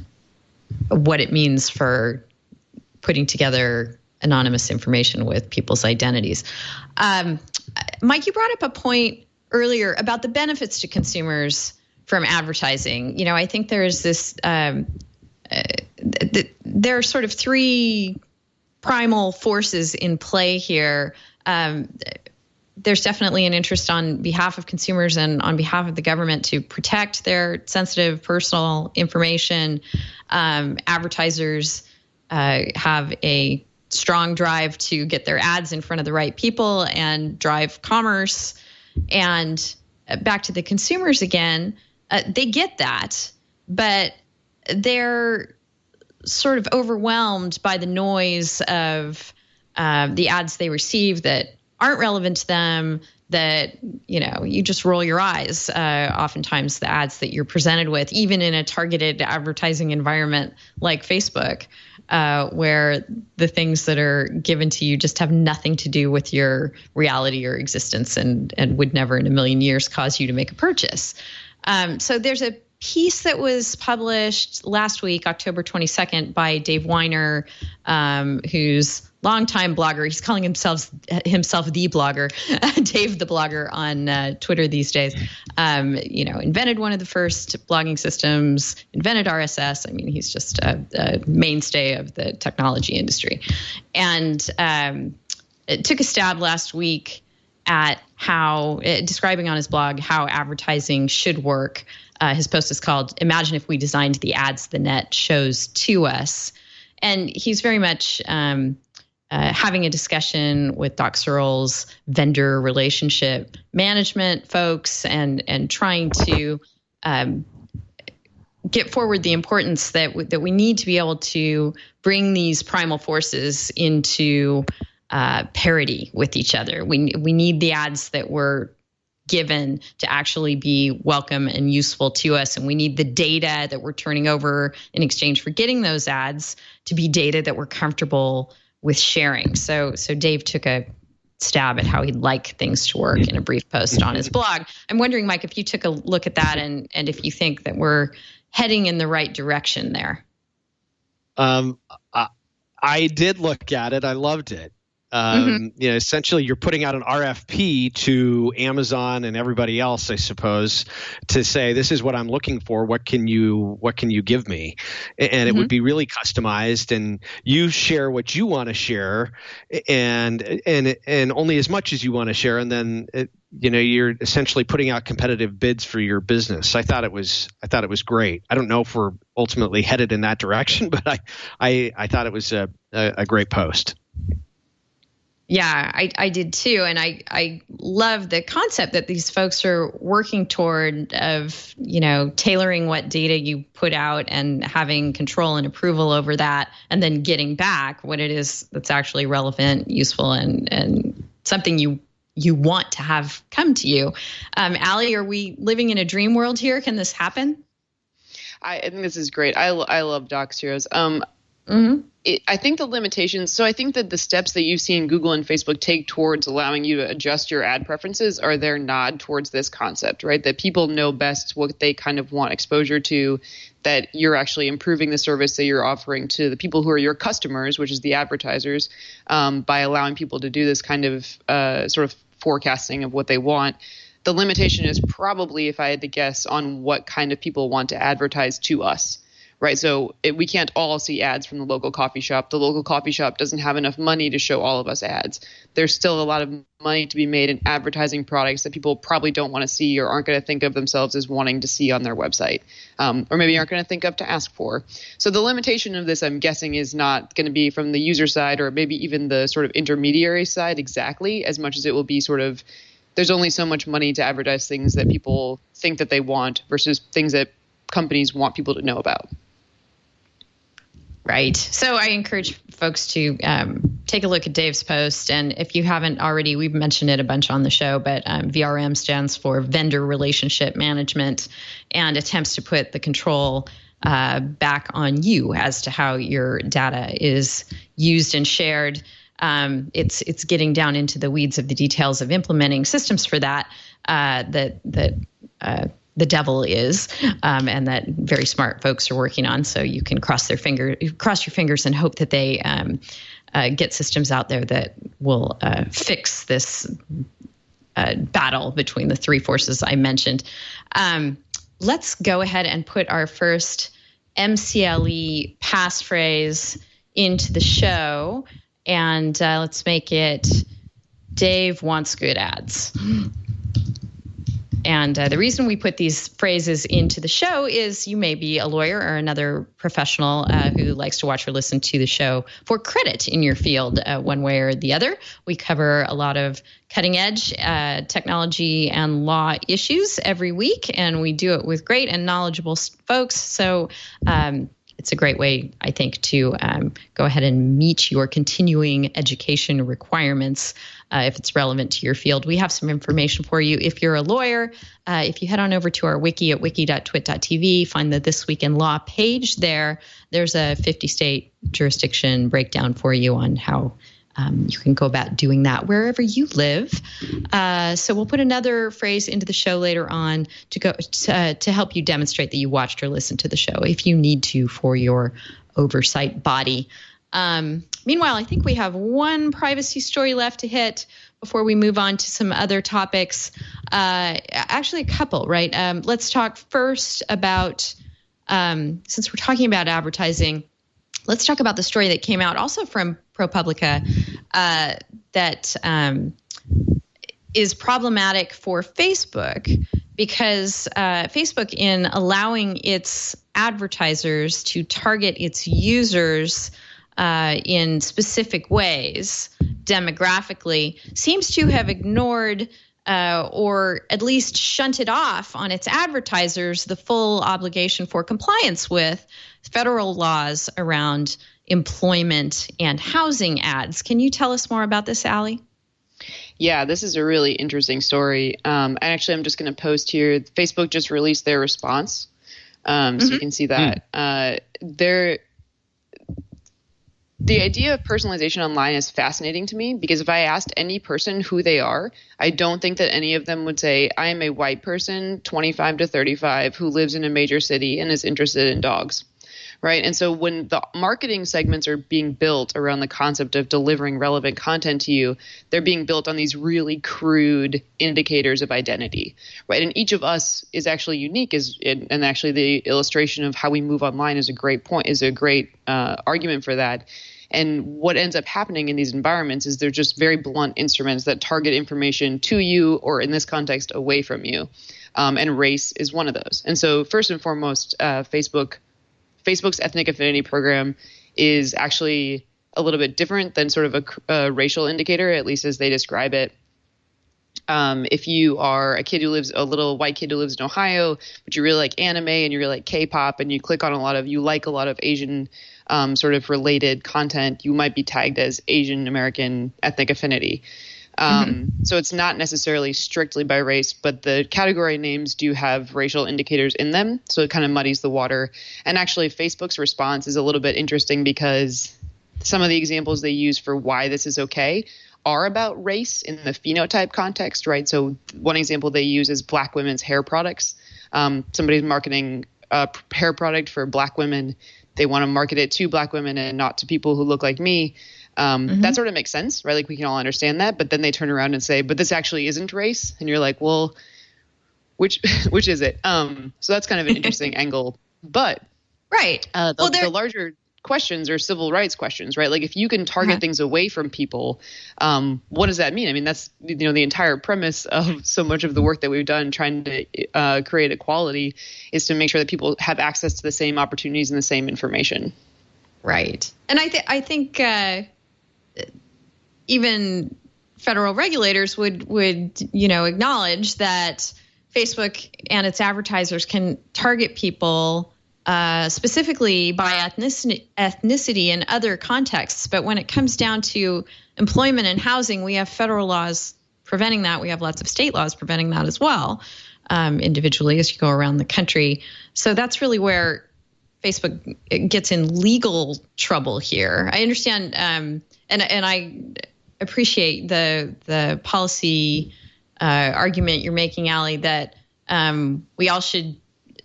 what it means for putting together anonymous information with people's identities. Um, Mike, you brought up a point earlier about the benefits to consumers from advertising. You know, I think there's this, um, uh, th- th- there are sort of three primal forces in play here. Um, there's definitely an interest on behalf of consumers and on behalf of the government to protect their sensitive personal information. Um, advertisers uh, have a strong drive to get their ads in front of the right people and drive commerce. And back to the consumers again, uh, they get that, but they're sort of overwhelmed by the noise of uh, the ads they receive that aren't relevant to them, that, you know, you just roll your eyes. Uh, oftentimes the ads that you're presented with, even in a targeted advertising environment like Facebook, uh, where the things that are given to you just have nothing to do with your reality or existence and, and would never in a million years cause you to make a purchase. Um, so there's a piece that was published last week, October twenty-second, by Dave Weiner, um, who's longtime blogger. He's calling himself himself the blogger, Dave the blogger on uh, Twitter these days. Um, you know, invented one of the first blogging systems, invented R S S. I mean, he's just a, a mainstay of the technology industry. And um, it took a stab last week at how, uh, describing on his blog how advertising should work. Uh, his post is called "Imagine If We Designed the Ads the Net Shows to Us." And he's very much um, uh, having a discussion with Doc Searls' vendor relationship management folks and and trying to um, get forward the importance that w- that we need to be able to bring these primal forces into uh, parity with each other. We we need the ads that we're given to actually be welcome and useful to us. And we need the data that we're turning over in exchange for getting those ads to be data that we're comfortable with sharing. So, so Dave took a stab at how he'd like things to work in a brief post on his blog. I'm wondering, Mike, if you took a look at that and, and if you think that we're heading in the right direction there. Um, I, I did look at it. I loved it. Um, mm-hmm. You know, essentially, you're putting out an R F P to Amazon and everybody else, I suppose, to say this is what I'm looking for. What can you What can you give me? And mm-hmm. it would be really customized, and you share what you want to share, and and and only as much as you want to share, and then it, you know, you're essentially putting out competitive bids for your business. I thought it was I thought it was great. I don't know if we're ultimately headed in that direction, but I I, I thought it was a, a, a great post. Yeah, I, I did too. And I, I love the concept that these folks are working toward of, you know, tailoring what data you put out and having control and approval over that, and then getting back what it is that's actually relevant, useful, and, and something you you want to have come to you. Um, Allie, are we living in a dream world here? Can this happen? I, I think this is great. I, I love Doc Searls. Um, mm-hmm. It, I think the limitations, so I think that the steps that you've seen Google and Facebook take towards allowing you to adjust your ad preferences are their nod towards this concept, right? That people know best what they kind of want exposure to, that you're actually improving the service that you're offering to the people who are your customers, which is the advertisers, um, by allowing people to do this kind of uh, sort of forecasting of what they want. The limitation is probably, if I had to guess, on what kind of people want to advertise to us. right? So it, we can't all see ads from the local coffee shop. The local coffee shop doesn't have enough money to show all of us ads. There's still a lot of money to be made in advertising products that people probably don't want to see or aren't going to think of themselves as wanting to see on their website, um, or maybe aren't going to think of to ask for. So the limitation of this, I'm guessing, is not going to be from the user side or maybe even the sort of intermediary side exactly, as much as it will be sort of there's only so much money to advertise things that people think that they want versus things that companies want people to know about. Right. So I encourage folks to um, take a look at Dave's post. And if you haven't already, we've mentioned it a bunch on the show, but um, V R M stands for Vendor Relationship Management, and attempts to put the control uh, back on you as to how your data is used and shared. Um, it's it's getting down into the weeds of the details of implementing systems for that, uh, that, that uh, the devil is, um, and that very smart folks are working on. So you can cross their finger, cross your fingers, and hope that they um, uh, get systems out there that will uh, fix this uh, battle between the three forces I mentioned. Um, let's go ahead and put our first M C L E passphrase into the show, and uh, let's make it Dave wants good ads. And uh, the reason we put these phrases into the show is you may be a lawyer or another professional uh, who likes to watch or listen to the show for credit in your field, uh, one way or the other. We cover a lot of cutting edge uh, technology and law issues every week, and we do it with great and knowledgeable folks. So um, it's a great way, I think, to um, go ahead and meet your continuing education requirements uh, if it's relevant to your field. We have some information for you. If you're a lawyer, uh, if you head on over to our wiki at wiki dot twit dot t v, find the This Week in Law page there. There's a fifty state jurisdiction breakdown for you on how Um, you can go about doing that wherever you live. Uh, so we'll put another phrase into the show later on to go to, uh, to help you demonstrate that you watched or listened to the show if you need to for your oversight body. Um, meanwhile, I think we have one privacy story left to hit before we move on to some other topics. Uh, actually, a couple, right? Um, let's talk first about, um, since we're talking about advertising, let's talk about the story that came out also from ProPublica uh, that um, is problematic for Facebook because uh, Facebook, in allowing its advertisers to target its users uh, in specific ways demographically, seems to have ignored Uh, or at least shunted off on its advertisers the full obligation for compliance with federal laws around employment and housing ads. Can you tell us more about this, Allie? Yeah, this is a really interesting story. Um, and actually, I'm just going to post here. Facebook just released their response, um, so mm-hmm. you can see that. Mm. Uh, they're The idea of personalization online is fascinating to me because if I asked any person who they are, I don't think that any of them would say, I am a white person, twenty-five to thirty-five, who lives in a major city and is interested in dogs, right? And so when the marketing segments are being built around the concept of delivering relevant content to you, they're being built on these really crude indicators of identity, right? And each of us is actually unique, is and actually the illustration of how we move online is a great point, is a great uh, argument for that. And what ends up happening in these environments is they're just very blunt instruments that target information to you, or in this context, away from you. Um, and race is one of those. And so first and foremost, uh, Facebook, Facebook's ethnic affinity program is actually a little bit different than sort of a, a racial indicator, at least as they describe it. Um, if you are a kid who lives, a little white kid who lives in Ohio, but you really like anime and you really like K-pop and you click on a lot of, you like a lot of Asian um, sort of related content, you might be tagged as Asian American ethnic affinity. Um, mm-hmm. So it's not necessarily strictly by race, but the category names do have racial indicators in them. So it kind of muddies the water. And actually Facebook's response is a little bit interesting because some of the examples they use for why this is okay are about race in the phenotype context, right? So one example they use is black women's hair products. Um, somebody's marketing a hair product for black women. They want to market it to black women and not to people who look like me. Um, mm-hmm. That sort of makes sense, right? Like we can all understand that, but then they turn around and say, but this actually isn't race. And you're like, well, which, which is it? Um, so that's kind of an interesting angle, but Right. Uh, the, well, the larger questions are civil rights questions, right? Like if you can target uh-huh. things away from people, um, what does that mean? I mean, that's, you know, the entire premise of so much of the work that we've done trying to uh, create equality is to make sure that people have access to the same opportunities and the same information. Right. And I, th- I think uh, even federal regulators would, would, you know, acknowledge that Facebook and its advertisers can target people Uh, specifically by ethnicity, ethnicity and other contexts. But when it comes down to employment and housing, we have federal laws preventing that. We have lots of state laws preventing that as well, um, individually as you go around the country. So that's really where Facebook gets in legal trouble here. I understand, um, and and I appreciate the the policy uh, argument you're making, Allie, that um, we all should.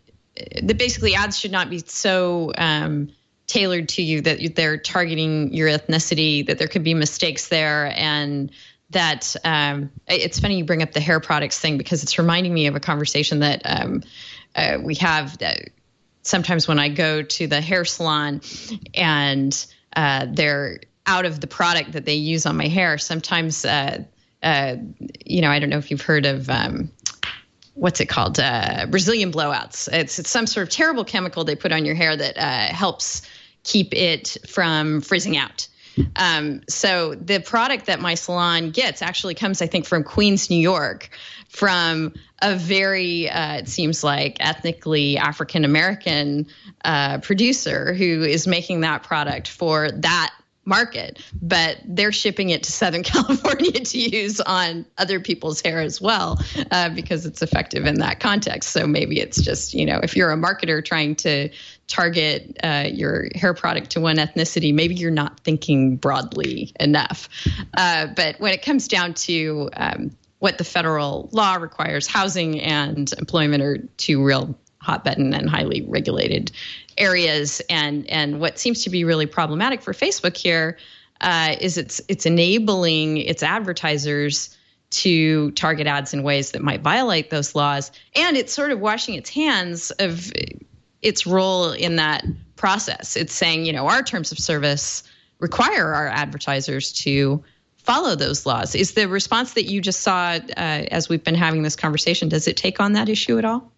That basically ads should not be so um, tailored to you that they're targeting your ethnicity, that there could be mistakes there. And that um, it's funny you bring up the hair products thing, because it's reminding me of a conversation that um, uh, we have that sometimes when I go to the hair salon and uh, they're out of the product that they use on my hair. Sometimes, uh, uh, you know, I don't know if you've heard of um, what's it called? Uh, Brazilian blowouts. It's, it's some sort of terrible chemical they put on your hair that uh, helps keep it from frizzing out. Um, so the product that my salon gets actually comes, I think, from Queens, New York, from a very, uh, it seems like, ethnically African-American uh, producer who is making that product for that market, but they're shipping it to Southern California to use on other people's hair as well, uh, because it's effective in that context. So maybe it's just, you know, if you're a marketer trying to target uh, your hair product to one ethnicity, maybe you're not thinking broadly enough. Uh, but when it comes down to um, what the federal law requires, housing and employment are two real hot button and highly regulated areas, and and what seems to be really problematic for Facebook here uh, is it's it's enabling its advertisers to target ads in ways that might violate those laws, and it's sort of washing its hands of its role in that process. It's saying, you know, our terms of service require our advertisers to follow those laws. Is the response that you just saw uh, as we've been having this conversation, does it take on that issue at all?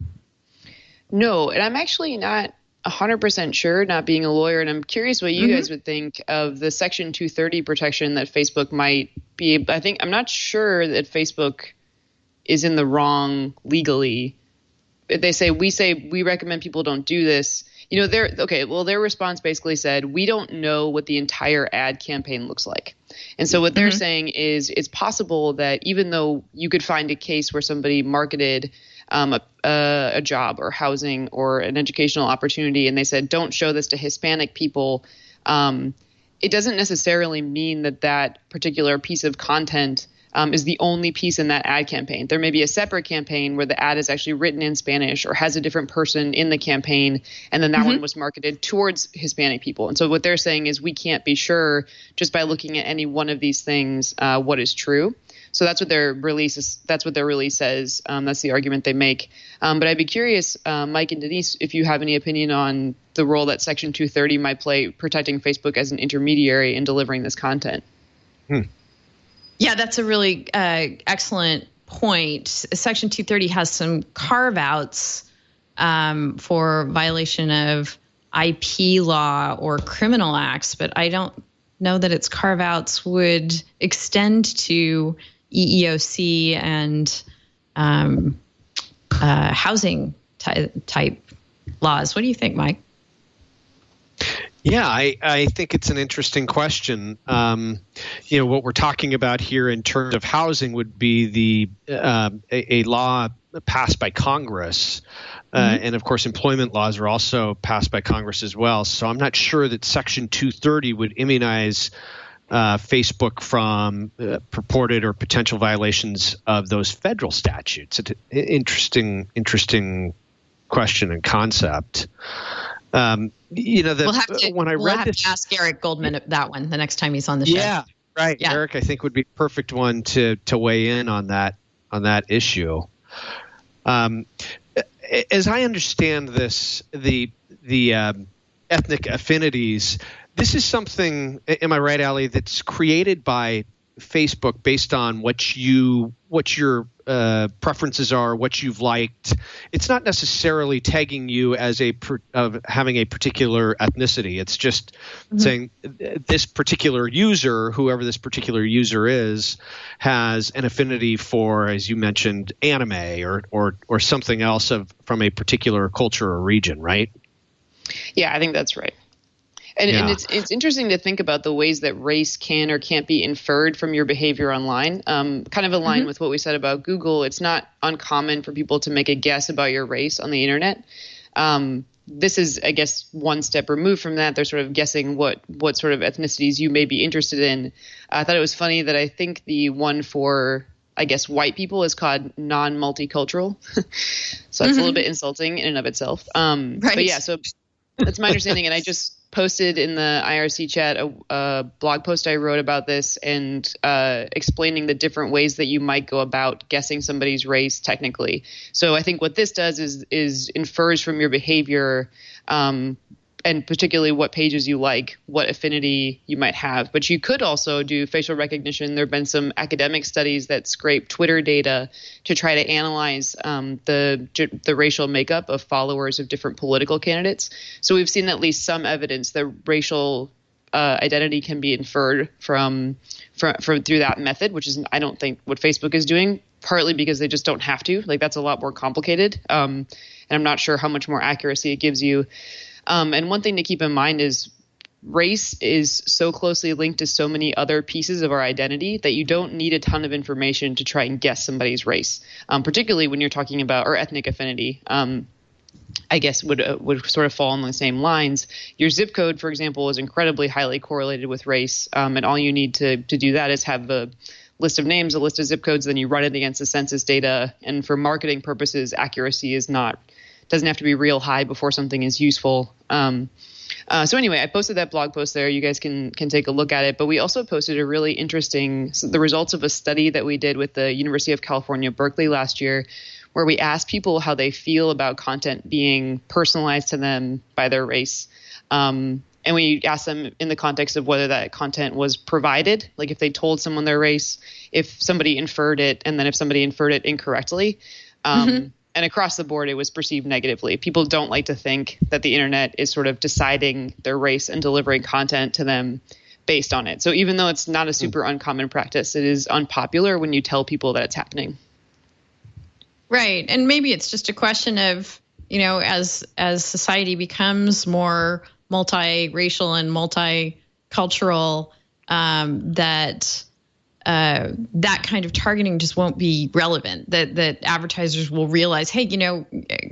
No, and I'm actually not one hundred percent sure, not being a lawyer, and I'm curious what you mm-hmm. guys would think of the Section two thirty protection that Facebook might be able, I think, I'm not sure that Facebook is in the wrong legally. They say, we say, we recommend people don't do this. You know, they're, okay, well, their response basically said, we don't know what the entire ad campaign looks like. And so what they're mm-hmm. saying is it's possible that even though you could find a case where somebody marketed Um, a, a, a job or housing or an educational opportunity, and they said, don't show this to Hispanic people, um, it doesn't necessarily mean that that particular piece of content um, is the only piece in that ad campaign. There may be a separate campaign where the ad is actually written in Spanish or has a different person in the campaign, and then that mm-hmm. one was marketed towards Hispanic people. And so what they're saying is we can't be sure just by looking at any one of these things uh, what is true. So that's what their release is. That's what their release says. Um, that's the argument they make. Um, but I'd be curious, uh, Mike and Denise, if you have any opinion on the role that Section two thirty might play protecting Facebook as an intermediary in delivering this content. Hmm. Yeah, that's a really uh, excellent point. Section two thirty has some carve-outs um, for violation of I P law or criminal acts, but I don't know that its carve-outs would extend to E E O C and um, uh, housing ty- type laws. What do you think, Mike? Yeah, I, I think it's an interesting question. Um, you know, what we're talking about here in terms of housing would be the uh, a, a law passed by Congress. Uh, mm-hmm. And, of course, employment laws are also passed by Congress as well. So I'm not sure that Section two thirty would immunize uh, Facebook from uh, purported or potential violations of those federal statutes. It's an interesting, interesting question and concept. Um, you know, the, we'll have to, when I we'll read have this, to ask Eric Goldman that one the next time he's on the show. Yeah, right. Yeah. Eric, I think, would be a perfect one to to weigh in on that on that issue. Um, as I understand this, the the um, ethnic affinities. This is something, am I right, Ali, that's created by Facebook based on what you what your uh, preferences are, what you've liked. It's not necessarily tagging you as a of having a particular ethnicity. It's just mm-hmm. saying this particular user, whoever this particular user is, has an affinity for, as you mentioned, anime or or or something else of from a particular culture or region, right? Yeah, I think that's right. And, yeah. and it's it's interesting to think about the ways that race can or can't be inferred from your behavior online. Um, kind of aligned mm-hmm. with what we said about Google. It's not uncommon for people to make a guess about your race on the internet. Um, this is, I guess, one step removed from that. They're sort of guessing what what sort of ethnicities you may be interested in. I thought it was funny that I think the one for, I guess, white people is called non-multicultural. So that's mm-hmm. a little bit insulting in and of itself. Um, right. But yeah, so that's my understanding. And I just posted in the I R C chat a, a blog post I wrote about this and uh, explaining the different ways that you might go about guessing somebody's race technically. So I think what this does is is infers from your behavior um, and particularly what pages you like, what affinity you might have. But you could also do facial recognition. There have been some academic studies that scrape Twitter data to try to analyze um, the the racial makeup of followers of different political candidates. So we've seen at least some evidence that racial uh, identity can be inferred from, from, from through that method, which is, I don't think, what Facebook is doing, partly because they just don't have to. Like, that's a lot more complicated. Um, and I'm not sure how much more accuracy it gives you. Um, and one thing to keep in mind is race is so closely linked to so many other pieces of our identity that you don't need a ton of information to try and guess somebody's race, um, particularly when you're talking about or ethnic affinity. Um, I guess would uh, would sort of fall on the same lines. Your zip code, for example, is incredibly highly correlated with race, um, and all you need to to do that is have a list of names, a list of zip codes, then you run it against the census data. And for marketing purposes, accuracy is not doesn't have to be real high before something is useful. Um, uh, so anyway, I posted that blog post there. You guys can can take a look at it. But we also posted a really interesting so the results of a study that we did with the University of California, Berkeley last year, where we asked people how they feel about content being personalized to them by their race. Um, and we asked them in the context of whether that content was provided, like if they told someone their race, if somebody inferred it, and then if somebody inferred it incorrectly. Um, mm-hmm. And across the board, it was perceived negatively. People don't like to think that the internet is sort of deciding their race and delivering content to them based on it. So even though it's not a super mm-hmm. uncommon practice, it is unpopular when you tell people that it's happening. Right. And maybe it's just a question of, you know, as as society becomes more multiracial and multicultural, um, that uh, that kind of targeting just won't be relevant, that that advertisers will realize, hey, you know,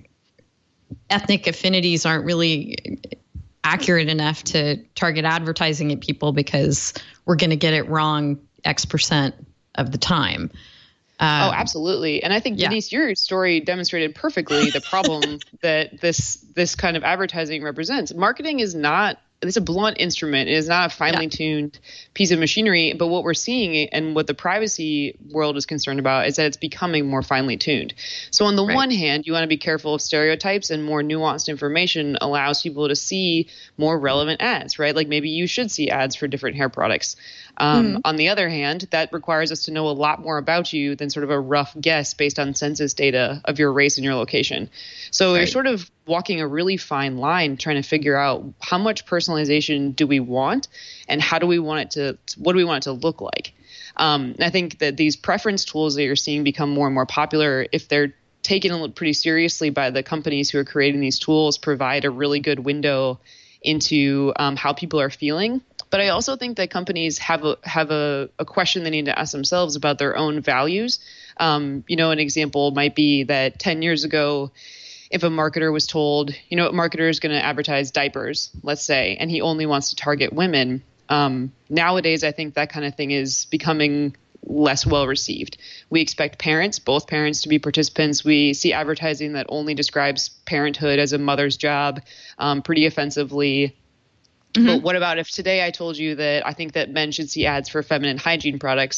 ethnic affinities aren't really accurate enough to target advertising at people because we're going to get it wrong X percent of the time. Um, oh, absolutely. And I think, yeah. Denise, your story demonstrated perfectly the problem that this this kind of advertising represents. Marketing is not, it's a blunt instrument. It is not a finely yeah. tuned piece of machinery. But what we're seeing and what the privacy world is concerned about is that it's becoming more finely tuned. So on the right. one hand, you want to be careful of stereotypes, and more nuanced information allows people to see more relevant ads, right? Like maybe you should see ads for different hair products. Um, mm-hmm. On the other hand, that requires us to know a lot more about you than sort of a rough guess based on census data of your race and your location. So right. you're sort of walking a really fine line trying to figure out how much personalization do we want and how do we want it to, what do we want it to look like? Um, and I think that these preference tools that you're seeing become more and more popular, if they're taken pretty seriously by the companies who are creating these tools, provide a really good window into um, how people are feeling. But I also think that companies have a have a, a question they need to ask themselves about their own values. Um, you know, an example might be that ten years ago, if a marketer was told, you know, a marketer is going to advertise diapers, let's say, and he only wants to target women. Um, nowadays, I think that kind of thing is becoming less well received. We expect parents, both parents, to be participants. We see advertising that only describes parenthood as a mother's job um, pretty offensively. Mm-hmm. But what about if today I told you that I think that men should see ads for feminine hygiene products?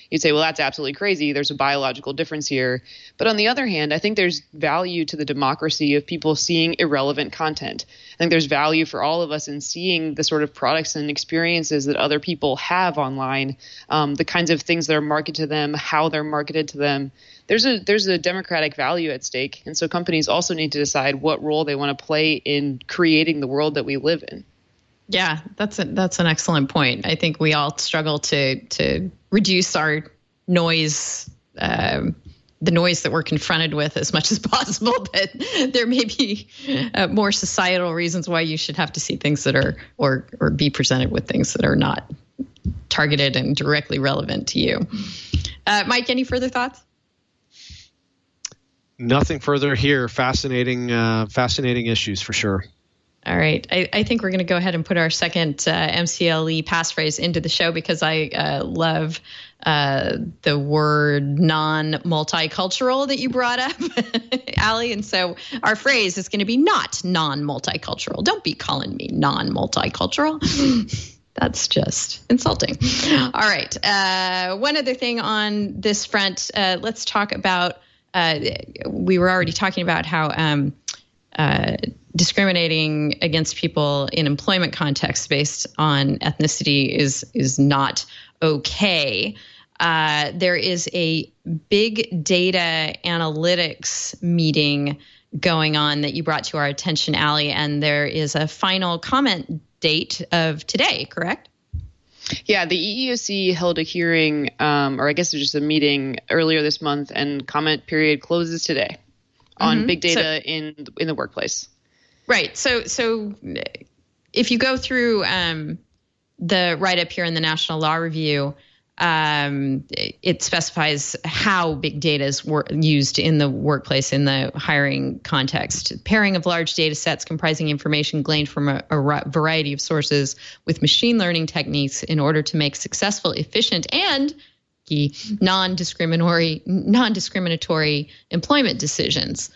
you'd say, well, that's absolutely crazy. There's a biological difference here. But on the other hand, I think there's value to the democracy of people seeing irrelevant content. I think there's value for all of us in seeing the sort of products and experiences that other people have online, um, the kinds of things that are marketed to them, how they're marketed to them. There's a there's a democratic value at stake. And so companies also need to decide what role they want to play in creating the world that we live in. Yeah, that's a, that's an excellent point. I think we all struggle to to reduce our noise, um, the noise that we're confronted with as much as possible. But there may be uh, more societal reasons why you should have to see things that are or or be presented with things that are not targeted and directly relevant to you. Uh, Mike, any further thoughts? Nothing further here. Fascinating, uh, fascinating issues for sure. All right. I, I think we're going to go ahead and put our second uh, M C L E passphrase into the show because I uh, love uh, the word non-multicultural that you brought up, Allie. And so our phrase is going to be not non-multicultural. Don't be calling me non-multicultural. That's just insulting. All right. Uh, one other thing on this front, uh, let's talk about, uh, we were already talking about how um, uh, discriminating against people in employment contexts based on ethnicity is is not okay. Uh, there is a big data analytics meeting going on that you brought to our attention, Allie, and there is a final comment date of today, correct? Yeah, the E E O C held a hearing, um, or I guess it was just a meeting earlier this month, and comment period closes today on mm-hmm. big data so, in in the workplace. Right. So, so if you go through um, the write-up here in the National Law Review, um, it specifies how big data is wor- used in the workplace in the hiring context. Pairing of large data sets comprising information gleaned from a, a variety of sources with machine learning techniques in order to make successful, efficient, and non-discriminatory, non-discriminatory employment decisions.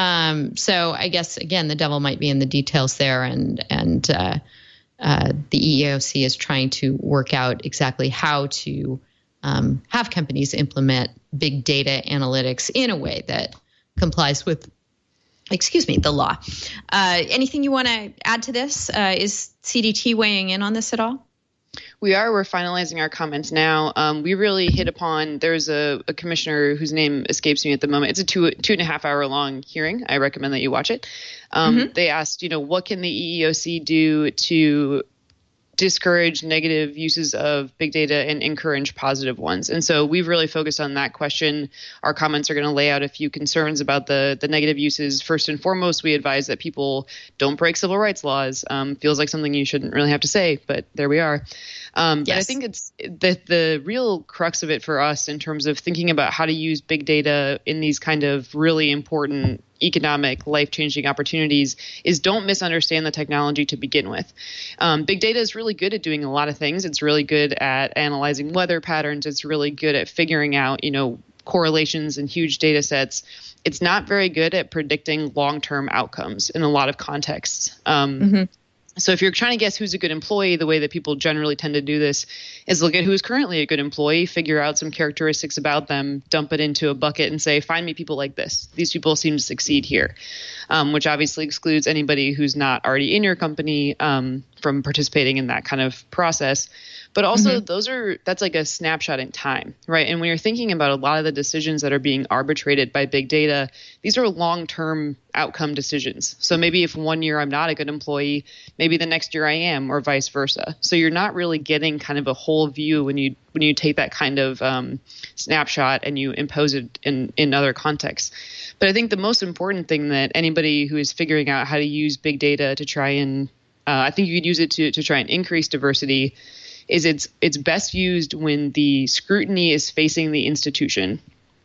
Um, so I guess, again, the devil might be in the details there, and and uh, uh, the E E O C is trying to work out exactly how to um, have companies implement big data analytics in a way that complies with, excuse me, the law. Uh, anything you want to add to this? Uh, is C D T weighing in on this at all? We are. We're finalizing our comments now. Um, we really hit upon, there's a, a commissioner whose name escapes me at the moment. It's a two two and a half hour long hearing. I recommend that you watch it. Um, mm-hmm. They asked, you know, what can the E E O C do to discourage negative uses of big data and encourage positive ones? And so we've really focused on that question. Our comments are going to lay out a few concerns about the, the negative uses. First and foremost, we advise that people don't break civil rights laws. Um, feels like something you shouldn't really have to say, but there we are. Um, yes. But I think it's the, the real crux of it for us in terms of thinking about how to use big data in these kind of really important economic, life-changing opportunities is don't misunderstand the technology to begin with. Um, big data is really good at doing a lot of things. It's really good at analyzing weather patterns. It's really good at figuring out, you know, correlations in huge data sets. It's not very good at predicting long-term outcomes in a lot of contexts. Um, mm-hmm. So if you're trying to guess who's a good employee, the way that people generally tend to do this is look at who's currently a good employee, figure out some characteristics about them, dump it into a bucket and say, find me people like this. These people seem to succeed here, um, which obviously excludes anybody who's not already in your company um, from participating in that kind of process. But also mm-hmm. those are that's like a snapshot in time, right? And when you're thinking about a lot of the decisions that are being arbitrated by big data, these are long-term outcome decisions. So maybe if one year I'm not a good employee, maybe the next year I am, or vice versa. So you're not really getting kind of a whole view when you when you take that kind of um, snapshot and you impose it in, in other contexts. But I think the most important thing that anybody who is figuring out how to use big data to try and uh, I think you could use it to to try and increase diversity is it's it's best used when the scrutiny is facing the institution.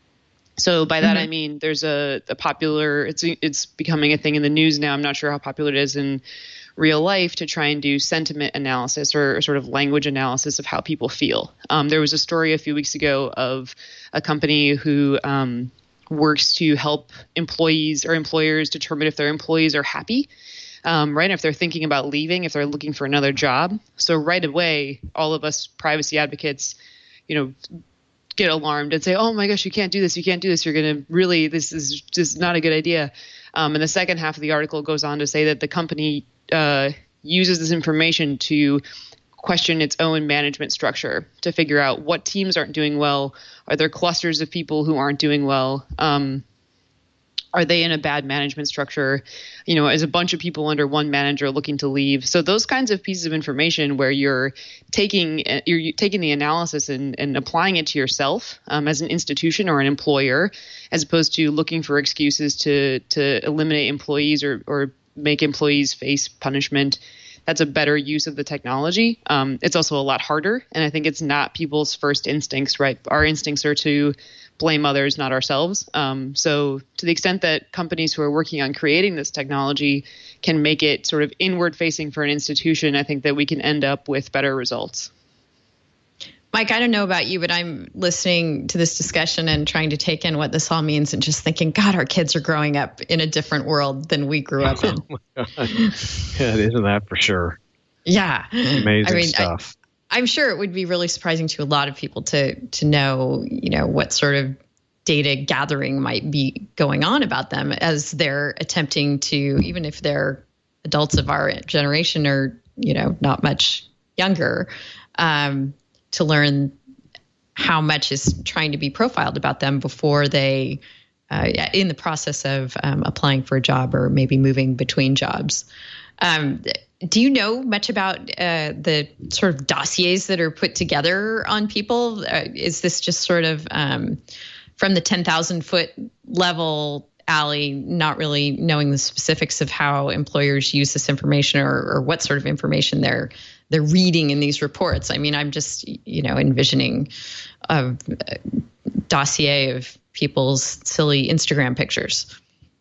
So by that mm-hmm. I mean there's a, a popular it's it's becoming a thing in the news now. I'm not sure how popular it is in real life to try and do sentiment analysis or, or sort of language analysis of how people feel. Um, there was a story a few weeks ago of a company who um, works to help employees or employers determine if their employees are happy. Um, right. If they're thinking about leaving, if they're looking for another job. So right away, all of us privacy advocates, you know, get alarmed and say, oh my gosh, you can't do this. You can't do this. You're going to really, this is just not a good idea. Um, and the second half of the article goes on to say that the company uh, uses this information to question its own management structure to figure out what teams aren't doing well. Are there clusters of people who aren't doing well? Um, Are they in a bad management structure? You know, is a bunch of people under one manager looking to leave? So those kinds of pieces of information where you're taking you're taking the analysis and, and applying it to yourself um, as an institution or an employer, as opposed to looking for excuses to to eliminate employees or or make employees face punishment. That's a better use of the technology. Um, it's also a lot harder, and I think it's not people's first instincts, right? Our instincts are to blame others, not ourselves. Um, so to the extent that companies who are working on creating this technology can make it sort of inward facing for an institution, I think that we can end up with better results. Mike, I don't know about you, but I'm listening to this discussion and trying to take in what this all means and just thinking, God, our kids are growing up in a different world than we grew up in. Oh my God. Yeah, isn't that for sure? Yeah. Amazing I mean, stuff. I, I'm sure it would be really surprising to a lot of people to to know, you know, what sort of data gathering might be going on about them as they're attempting to, even if they're adults of our generation or, you know, not much younger, um, to learn how much is trying to be profiled about them before they, uh, in the process of um, applying for a job or maybe moving between jobs. Um, do you know much about uh, the sort of dossiers that are put together on people? Uh, is this just sort of um, from the ten thousand foot level, Allie, not really knowing the specifics of how employers use this information or, or what sort of information they're they're reading in these reports? I mean, I'm just, you know, envisioning a, a dossier of people's silly Instagram pictures.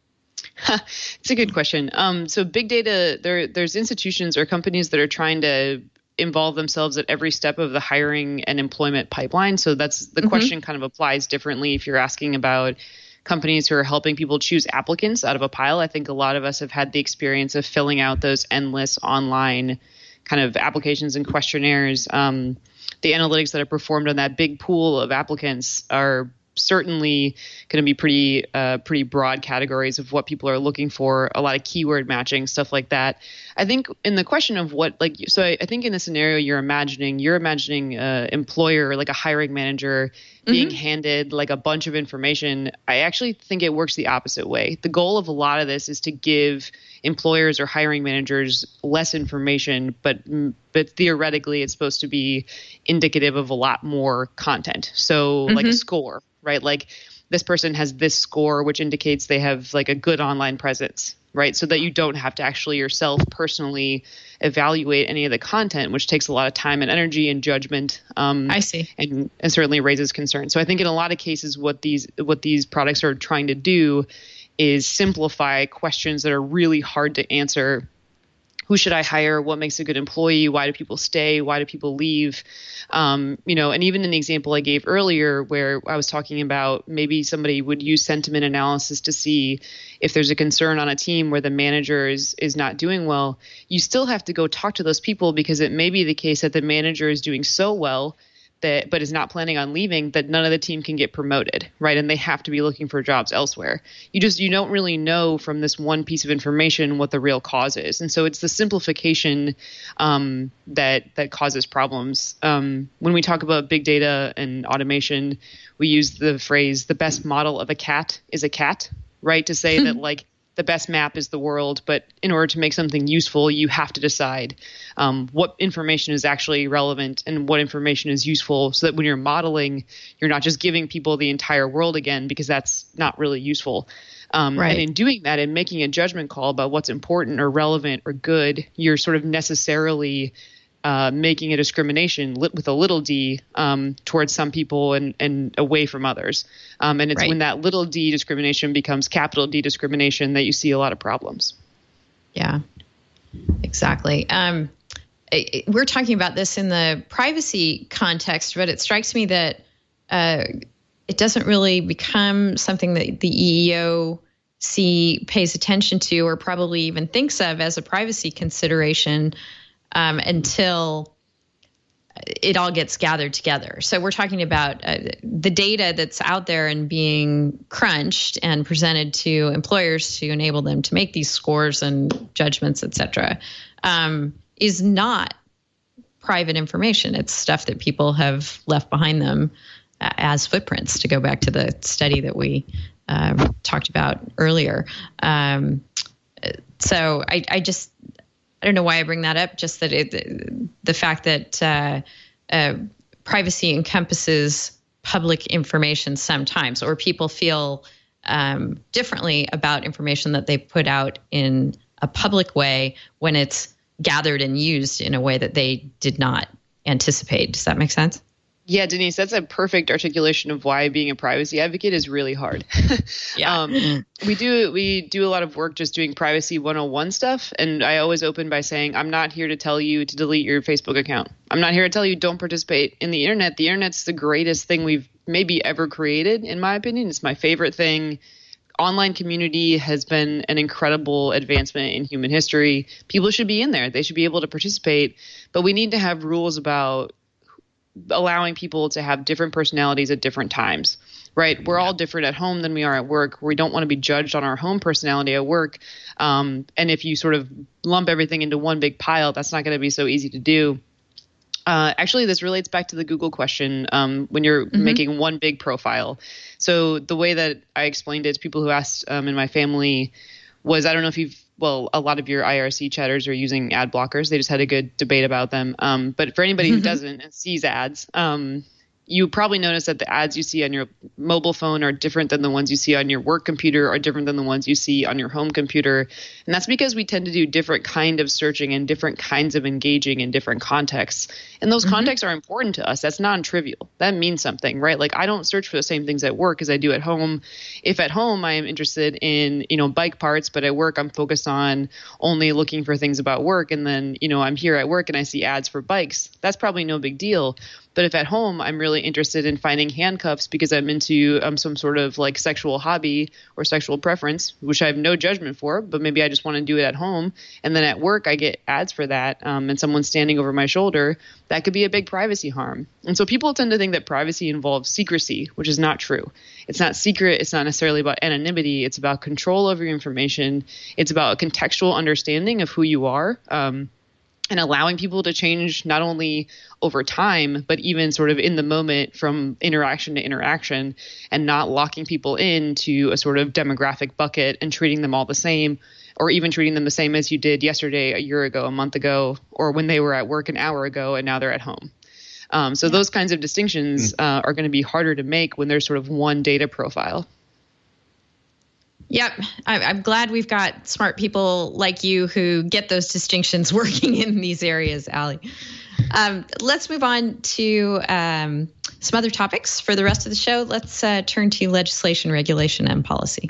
It's a good question. Um, so big data, there, there's institutions or companies that are trying to involve themselves at every step of the hiring and employment pipeline. So that's the mm-hmm. question kind of applies differently if you're asking about companies who are helping people choose applicants out of a pile. I think a lot of us have had the experience of filling out those endless online kind of applications and questionnaires. Um, the analytics that are performed on that big pool of applicants are certainly going to be pretty uh, pretty broad categories of what people are looking for, a lot of keyword matching, stuff like that. I think in the question of what, like, so I, I think in the scenario you're imagining, you're imagining an employer, like a hiring manager, being mm-hmm. handed like a bunch of information. I actually think it works the opposite way. The goal of a lot of this is to give employers or hiring managers less information, but but theoretically it's supposed to be indicative of a lot more content. So mm-hmm. like a score, right? Like this person has this score, which indicates they have like a good online presence, right? So that you don't have to actually yourself personally evaluate any of the content, which takes a lot of time and energy and judgment. Um, I see. And, and certainly raises concern. So I think in a lot of cases, what these what these products are trying to do is simplify questions that are really hard to answer. Who should I hire? What makes a good employee? Why do people stay? Why do people leave? Um, you know, and even in the example I gave earlier where I was talking about maybe somebody would use sentiment analysis to see if there's a concern on a team where the manager is, is not doing well, you still have to go talk to those people because it may be the case that the manager is doing so well that, but is not planning on leaving, that none of the team can get promoted, right? And they have to be looking for jobs elsewhere. You just, you don't really know from this one piece of information what the real cause is. And so it's the simplification um, that that causes problems. Um, when we talk about big data and automation, we use the phrase, the best model of a cat is a cat, right? To say that like, the best map is the world, but in order to make something useful, you have to decide um, what information is actually relevant and what information is useful so that when you're modeling, you're not just giving people the entire world again, because that's not really useful. Um, right. And in doing that and making a judgment call about what's important or relevant or good, you're sort of necessarily uh, making a discrimination li- with a little d um, towards some people and, and away from others. Um, and it's right. when that little d discrimination becomes capital D discrimination that you see a lot of problems. Yeah, exactly. Um, it, it, we're talking about this in the privacy context, but it strikes me that uh, it doesn't really become something that the E E O C pays attention to or probably even thinks of as a privacy consideration Um, until it all gets gathered together. So we're talking about uh, the data that's out there and being crunched and presented to employers to enable them to make these scores and judgments, et cetera, um, is not private information. It's stuff that people have left behind them uh, as footprints, to go back to the study that we uh, talked about earlier. Um, so I, I just, I don't know why I bring that up, just that it, the fact that uh, uh, privacy encompasses public information sometimes, or people feel um, differently about information that they put out in a public way when it's gathered and used in a way that they did not anticipate. Does that make sense? Yeah, Denise, that's a perfect articulation of why being a privacy advocate is really hard. Yeah. um, we do we do a lot of work just doing privacy one oh one stuff. And I always open by saying, I'm not here to tell you to delete your Facebook account. I'm not here to tell you don't participate in the internet. The internet's the greatest thing we've maybe ever created, in my opinion. It's my favorite thing. Online community has been an incredible advancement in human history. People should be in there. They should be able to participate. But we need to have rules about allowing people to have different personalities at different times, right? We're all different at home than we are at work. We don't want to be judged on our home personality at work. Um, and if you sort of lump everything into one big pile, that's not going to be so easy to do. Uh, actually, this relates back to the Google question um, when you're mm-hmm. making one big profile. So the way that I explained it to people who asked um, in my family was, I don't know if you've, well, a lot of your I R C chatters are using ad blockers. They just had a good debate about them. Um, but for anybody mm-hmm. who doesn't and sees ads, um, you probably notice that the ads you see on your mobile phone are different than the ones you see on your work computer, are different than the ones you see on your home computer. And that's because we tend to do different kind of searching and different kinds of engaging in different contexts. And those mm-hmm. contexts are important to us. That's non-trivial. That means something, right? Like, I don't search for the same things at work as I do at home. If at home I am interested in, you know, bike parts, but at work I'm focused on only looking for things about work. And then, you know, I'm here at work and I see ads for bikes. That's probably no big deal. But if at home I'm really interested in finding handcuffs because I'm into um, some sort of like sexual hobby or sexual preference, which I have no judgment for, but maybe I just want to do it at home. And then at work I get ads for that um, and someone's standing over my shoulder, that could be a big privacy harm. And so people tend to think that privacy involves secrecy, which is not true. It's not secret. It's not necessarily about anonymity. It's about control over your information. It's about a contextual understanding of who you are. Um, and allowing people to change not only over time, but even sort of in the moment from interaction to interaction, and not locking people into a sort of demographic bucket and treating them all the same, or even treating them the same as you did yesterday, a year ago, a month ago, or when they were at work an hour ago and now they're at home. Um, so those kinds of distinctions uh, are going to be harder to make when there's sort of one data profile. Yep. I'm glad we've got smart people like you who get those distinctions working in these areas, Allie. Um, let's move on to um, some other topics for the rest of the show. Let's uh, turn to legislation, regulation, and policy.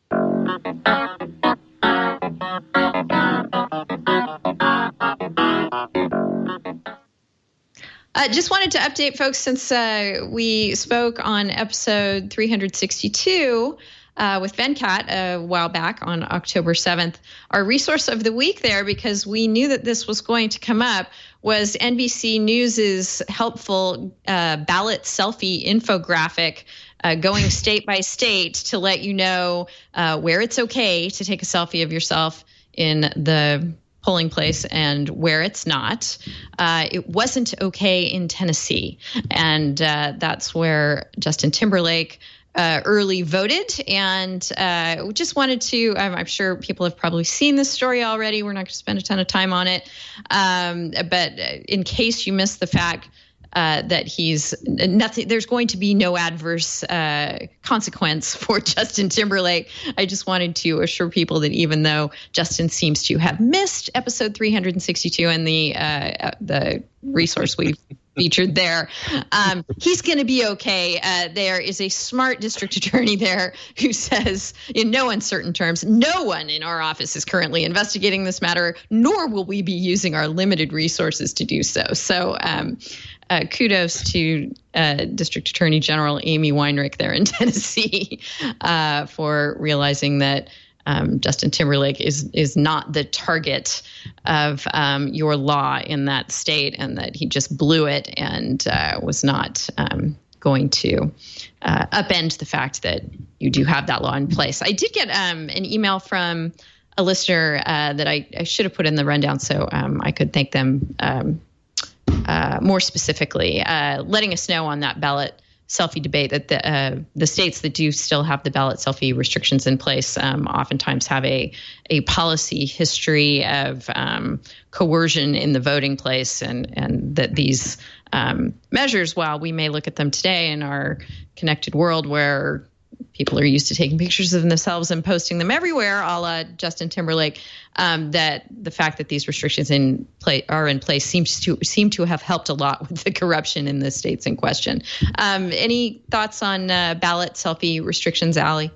Uh, just wanted to update folks since uh, we spoke on episode three hundred sixty-two Uh, with Venkat a while back on October seventh. Our resource of the week there, because we knew that this was going to come up, was N B C News's helpful uh, ballot selfie infographic uh, going state by state to let you know uh, where it's okay to take a selfie of yourself in the polling place and where it's not. Uh, it wasn't okay in Tennessee, and uh, that's where Justin Timberlake Uh, early voted, and uh, we just wanted to, I'm, I'm sure people have probably seen this story already. We're not going to spend a ton of time on it. Um, but in case you missed the fact uh, that he's nothing, there's going to be no adverse uh, consequence for Justin Timberlake. I just wanted to assure people that even though Justin seems to have missed episode three hundred sixty-two and the, uh, the resource we've featured there, Um, he's going to be okay. Uh, there is a smart district attorney there who says, in no uncertain terms, no one in our office is currently investigating this matter, nor will we be using our limited resources to do so. So um, uh, kudos to uh, District Attorney General Amy Weinrich there in Tennessee uh, for realizing that um, Justin Timberlake is is not the target of um, your law in that state, and that he just blew it and uh, was not um, going to uh, upend the fact that you do have that law in place. I did get um, an email from a listener uh, that I, I should have put in the rundown so um, I could thank them um, uh, more specifically, uh, letting us know on that ballot selfie debate that the uh, the states that do still have the ballot selfie restrictions in place um, oftentimes have a a policy history of um, coercion in the voting place, and and that these um, measures, while we may look at them today in our connected world where people are used to taking pictures of themselves and posting them everywhere, a la Justin Timberlake, um, that the fact that these restrictions in play are in place seems to seem to have helped a lot with the corruption in the states in question. Um, any thoughts on uh, ballot selfie restrictions, Allie?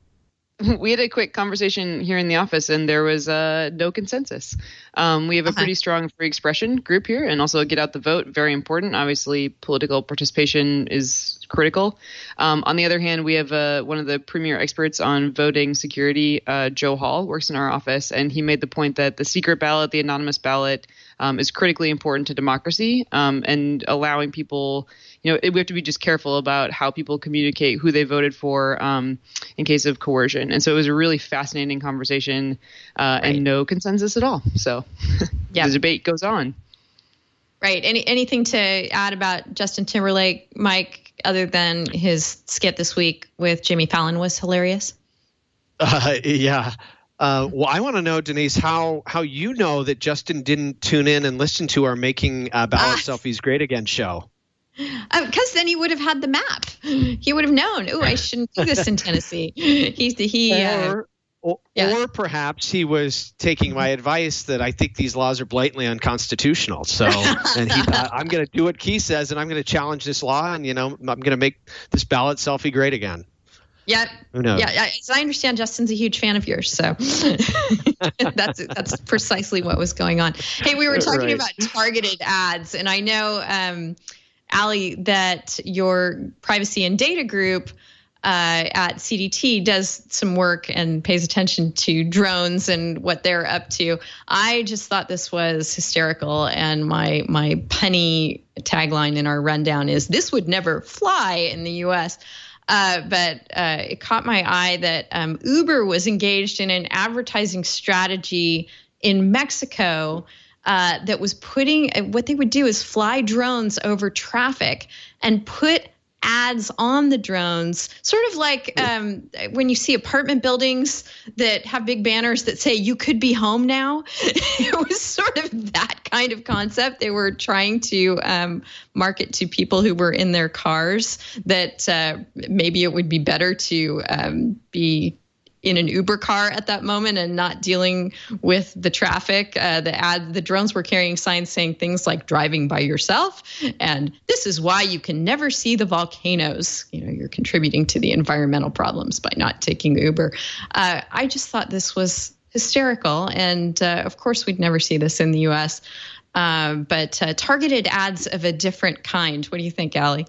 We had a quick conversation here in the office, and there was uh, no consensus. Um, we have a uh-huh. pretty strong free expression group here, and also get out the vote, very important. Obviously, political participation is critical. Um, on the other hand, we have uh, one of the premier experts on voting security, uh, Joe Hall, works in our office, and he made the point that the secret ballot, the anonymous ballot, um, is critically important to democracy, um, and allowing people, you know, we have to be just careful about how people communicate who they voted for um, in case of coercion. And so it was a really fascinating conversation uh, right. and no consensus at all. So yep. the debate goes on. Right. Any anything to add about Justin Timberlake, Mike, other than his skit this week with Jimmy Fallon was hilarious? Uh, yeah. Uh, well, I want to know, Denise, how how you know that Justin didn't tune in and listen to our Making uh, Ballot ah. Selfies Great Again show. Because uh, then he would have had the map. He would have known, oh, I shouldn't do this in Tennessee. He's the, he, or, uh, or, yeah. or perhaps he was taking my advice that I think these laws are blatantly unconstitutional. So, and he thought, I'm going to do what Key says, and I'm going to challenge this law, and, you know, I'm going to make this ballot selfie great again. Yeah. Who knows? Yeah. As I understand, Justin's a huge fan of yours. So that's that's precisely what was going on. Hey, we were talking right. about targeted ads, and I know, um, Allie, that your privacy and data group uh, at C D T does some work and pays attention to drones and what they're up to. I just thought this was hysterical, and my my punny tagline in our rundown is, "This would never fly in the U S" Uh, but uh, it caught my eye that um, Uber was engaged in an advertising strategy in Mexico uh, that was putting, what they would do is fly drones over traffic and put ads on the drones, sort of like um, when you see apartment buildings that have big banners that say "you could be home now." It was sort of that kind of concept. They were trying to um, market to people who were in their cars that uh, maybe it would be better to um, be in an Uber car at that moment and not dealing with the traffic. Uh, the ad, the drones were carrying signs saying things like "driving by yourself" and "this is why you can never see the volcanoes." You know, you're contributing to the environmental problems by not taking Uber. Uh, I just thought this was hysterical. And uh, of course, we'd never see this in the U S, uh, but uh, targeted ads of a different kind. What do you think, Allie?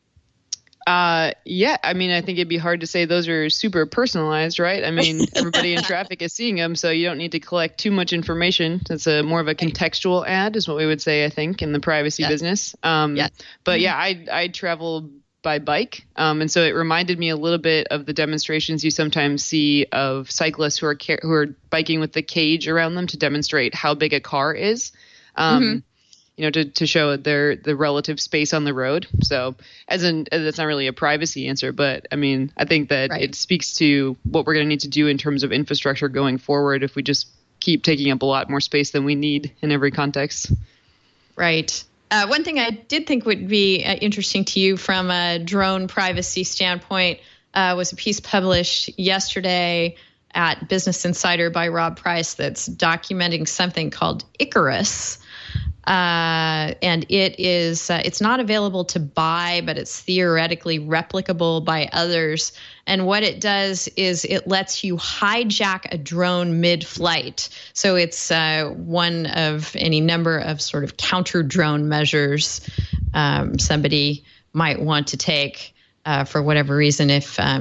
Uh, yeah, I mean, I think it'd be hard to say those are super personalized, right? I mean, everybody in traffic is seeing them, so you don't need to collect too much information. It's a more of a contextual ad is what we would say, I think, in the privacy yes. business. Um, yes. But yeah, I, I travel by bike. Um, and so it reminded me a little bit of the demonstrations you sometimes see of cyclists who are, who are biking with the cage around them to demonstrate how big a car is. Um, mm-hmm. you know, to, to show their the relative space on the road. So as in, that's not really a privacy answer, but I mean, I think that right. it speaks to what we're going to need to do in terms of infrastructure going forward if we just keep taking up a lot more space than we need in every context. Right. Uh, one thing I did think would be uh, interesting to you from a drone privacy standpoint uh, was a piece published yesterday at Business Insider by Rob Price that's documenting something called Icarus. Uh, and it is, uh, it's not available to buy, but it's theoretically replicable by others. And what it does is it lets you hijack a drone mid-flight. So it's uh, one of any number of sort of counter drone measures um, somebody might want to take uh, for whatever reason if um,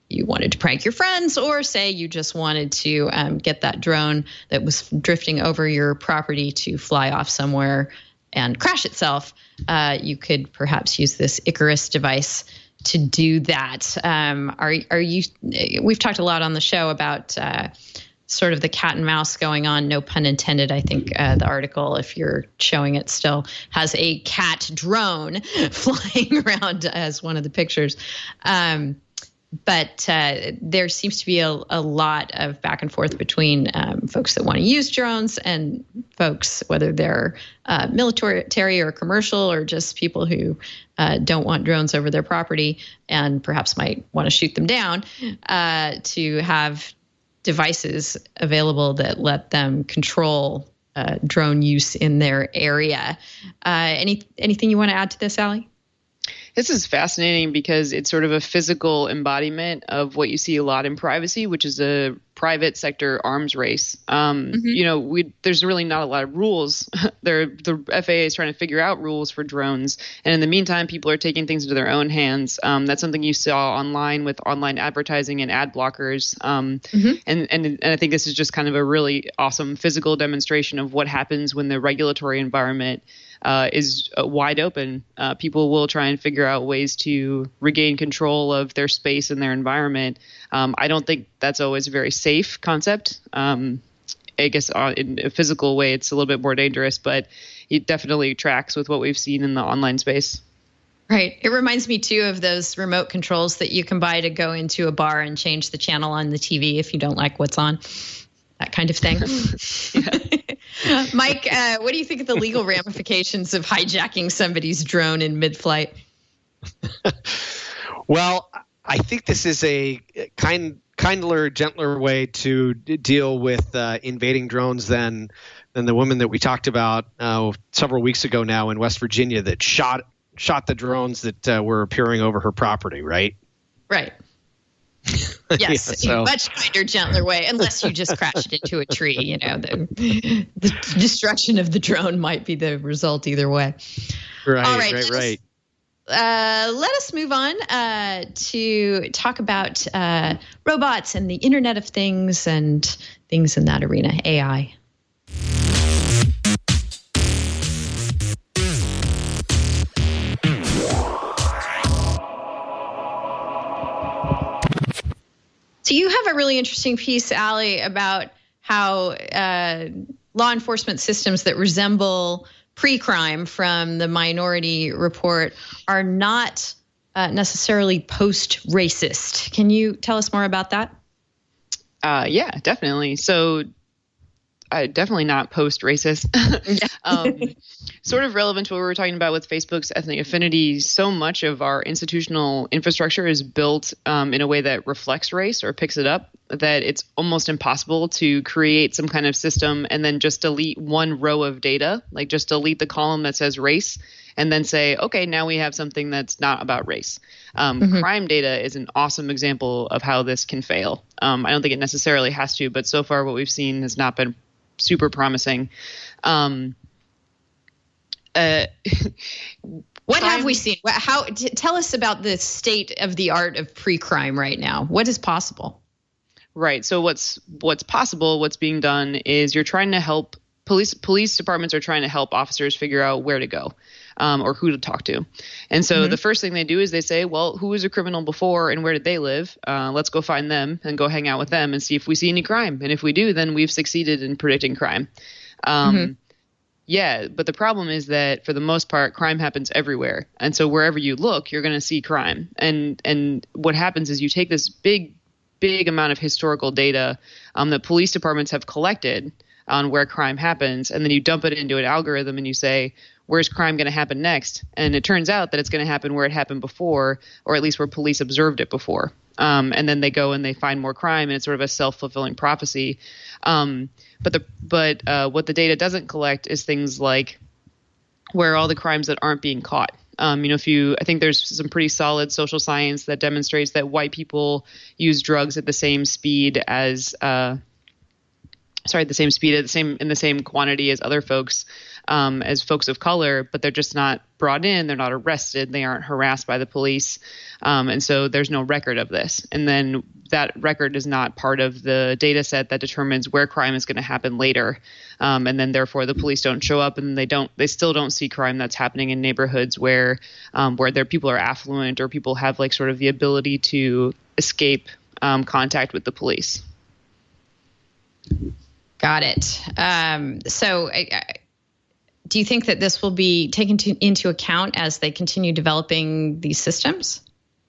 you wanted to prank your friends, or say you just wanted to um, get that drone that was drifting over your property to fly off somewhere and crash itself, uh, you could perhaps use this Icarus device to do that. Um, are are you? We've talked a lot on the show about uh, sort of the cat and mouse going on. No pun intended. I think uh, the article, if you're showing it still, has a cat drone flying around as one of the pictures. Um, But uh, there seems to be a, a lot of back and forth between um, folks that want to use drones and folks, whether they're uh, military or commercial, or just people who uh, don't want drones over their property and perhaps might want to shoot them down, uh, to have devices available that let them control uh, drone use in their area. Uh, any anything you want to add to this, Allie? This is fascinating because it's sort of a physical embodiment of what you see a lot in privacy, which is a private sector arms race. Um, mm-hmm. You know, we, there's really not a lot of rules. There, the F A A is trying to figure out rules for drones. And in the meantime, people are taking things into their own hands. Um, that's something you saw online with online advertising and ad blockers. Um, mm-hmm. and, and, and I think this is just kind of a really awesome physical demonstration of what happens when the regulatory environment Uh, is uh, wide open. Uh, people will try and figure out ways to regain control of their space and their environment. Um, I don't think that's always a very safe concept. Um, I guess uh, in a physical way, it's a little bit more dangerous, but it definitely tracks with what we've seen in the online space. Right. It reminds me, too, of those remote controls that you can buy to go into a bar and change the channel on the T V if you don't like what's on. That kind of thing. Mike, uh, what do you think of the legal ramifications of hijacking somebody's drone in mid-flight? Well, I think this is a kind, kindler, gentler way to d- deal with uh, invading drones than than the woman that we talked about uh, several weeks ago now in West Virginia that shot shot the drones that uh, were appearing over her property. Right. Right. Yes, yeah, so. In a much kinder, gentler way, unless you just crashed into a tree. You know, the, the destruction of the drone might be the result either way. Right, All right, right, right. Uh, let us move on uh, to talk about uh, robots and the Internet of Things and things in that arena, A I. So you have a really interesting piece, Allie, about how uh, law enforcement systems that resemble pre-crime from the Minority Report are not uh, necessarily post-racist. Can you tell us more about that? Uh, yeah, definitely. So uh, definitely not post-racist. um, sort of relevant to what we were talking about with Facebook's ethnic affinity. So much of our institutional infrastructure is built um, in a way that reflects race or picks it up, that it's almost impossible to create some kind of system and then just delete one row of data, like just delete the column that says race and then say, okay, now we have something that's not about race. Um, mm-hmm. Crime data is an awesome example of how this can fail. Um, I don't think it necessarily has to, but so far what we've seen has not been super promising. Um, uh, what crime, have we seen? How t- tell us about the state of the art of pre-crime right now. What is possible? Right. So what's what's possible, what's being done is you're trying to help police police departments are trying to help officers figure out where to go um, or who to talk to. And so mm-hmm. the first thing they do is they say, well, who was a criminal before and where did they live? Uh, let's go find them and go hang out with them and see if we see any crime. And if we do, then we've succeeded in predicting crime. Um, mm-hmm. Yeah, but the problem is that for the most part, crime happens everywhere. And so wherever you look, you're going to see crime. And and what happens is you take this big, big amount of historical data um, that police departments have collected on where crime happens, and then you dump it into an algorithm and you say, where's crime going to happen next? And it turns out that it's going to happen where it happened before, or at least where police observed it before. Um, and then they go and they find more crime, and it's sort of a self-fulfilling prophecy. Um, but the but uh, what the data doesn't collect is things like where are all the crimes that aren't being caught. Um, you know, if you, I think there's some pretty solid social science that demonstrates that white people use drugs at the same speed as uh, sorry, the same speed, at the same in the same quantity as other folks, um, as folks of color, but they're just not brought in. They're not arrested. They aren't harassed by the police. Um, and so there's no record of this. And then that record is not part of the data set that determines where crime is going to happen later. Um, and then therefore the police don't show up, and they don't, they still don't see crime that's happening in neighborhoods where, um, where their people are affluent, or people have like sort of the ability to escape um, contact with the police. Got it. Um, so I, I, do you think that this will be taken to, into account as they continue developing these systems?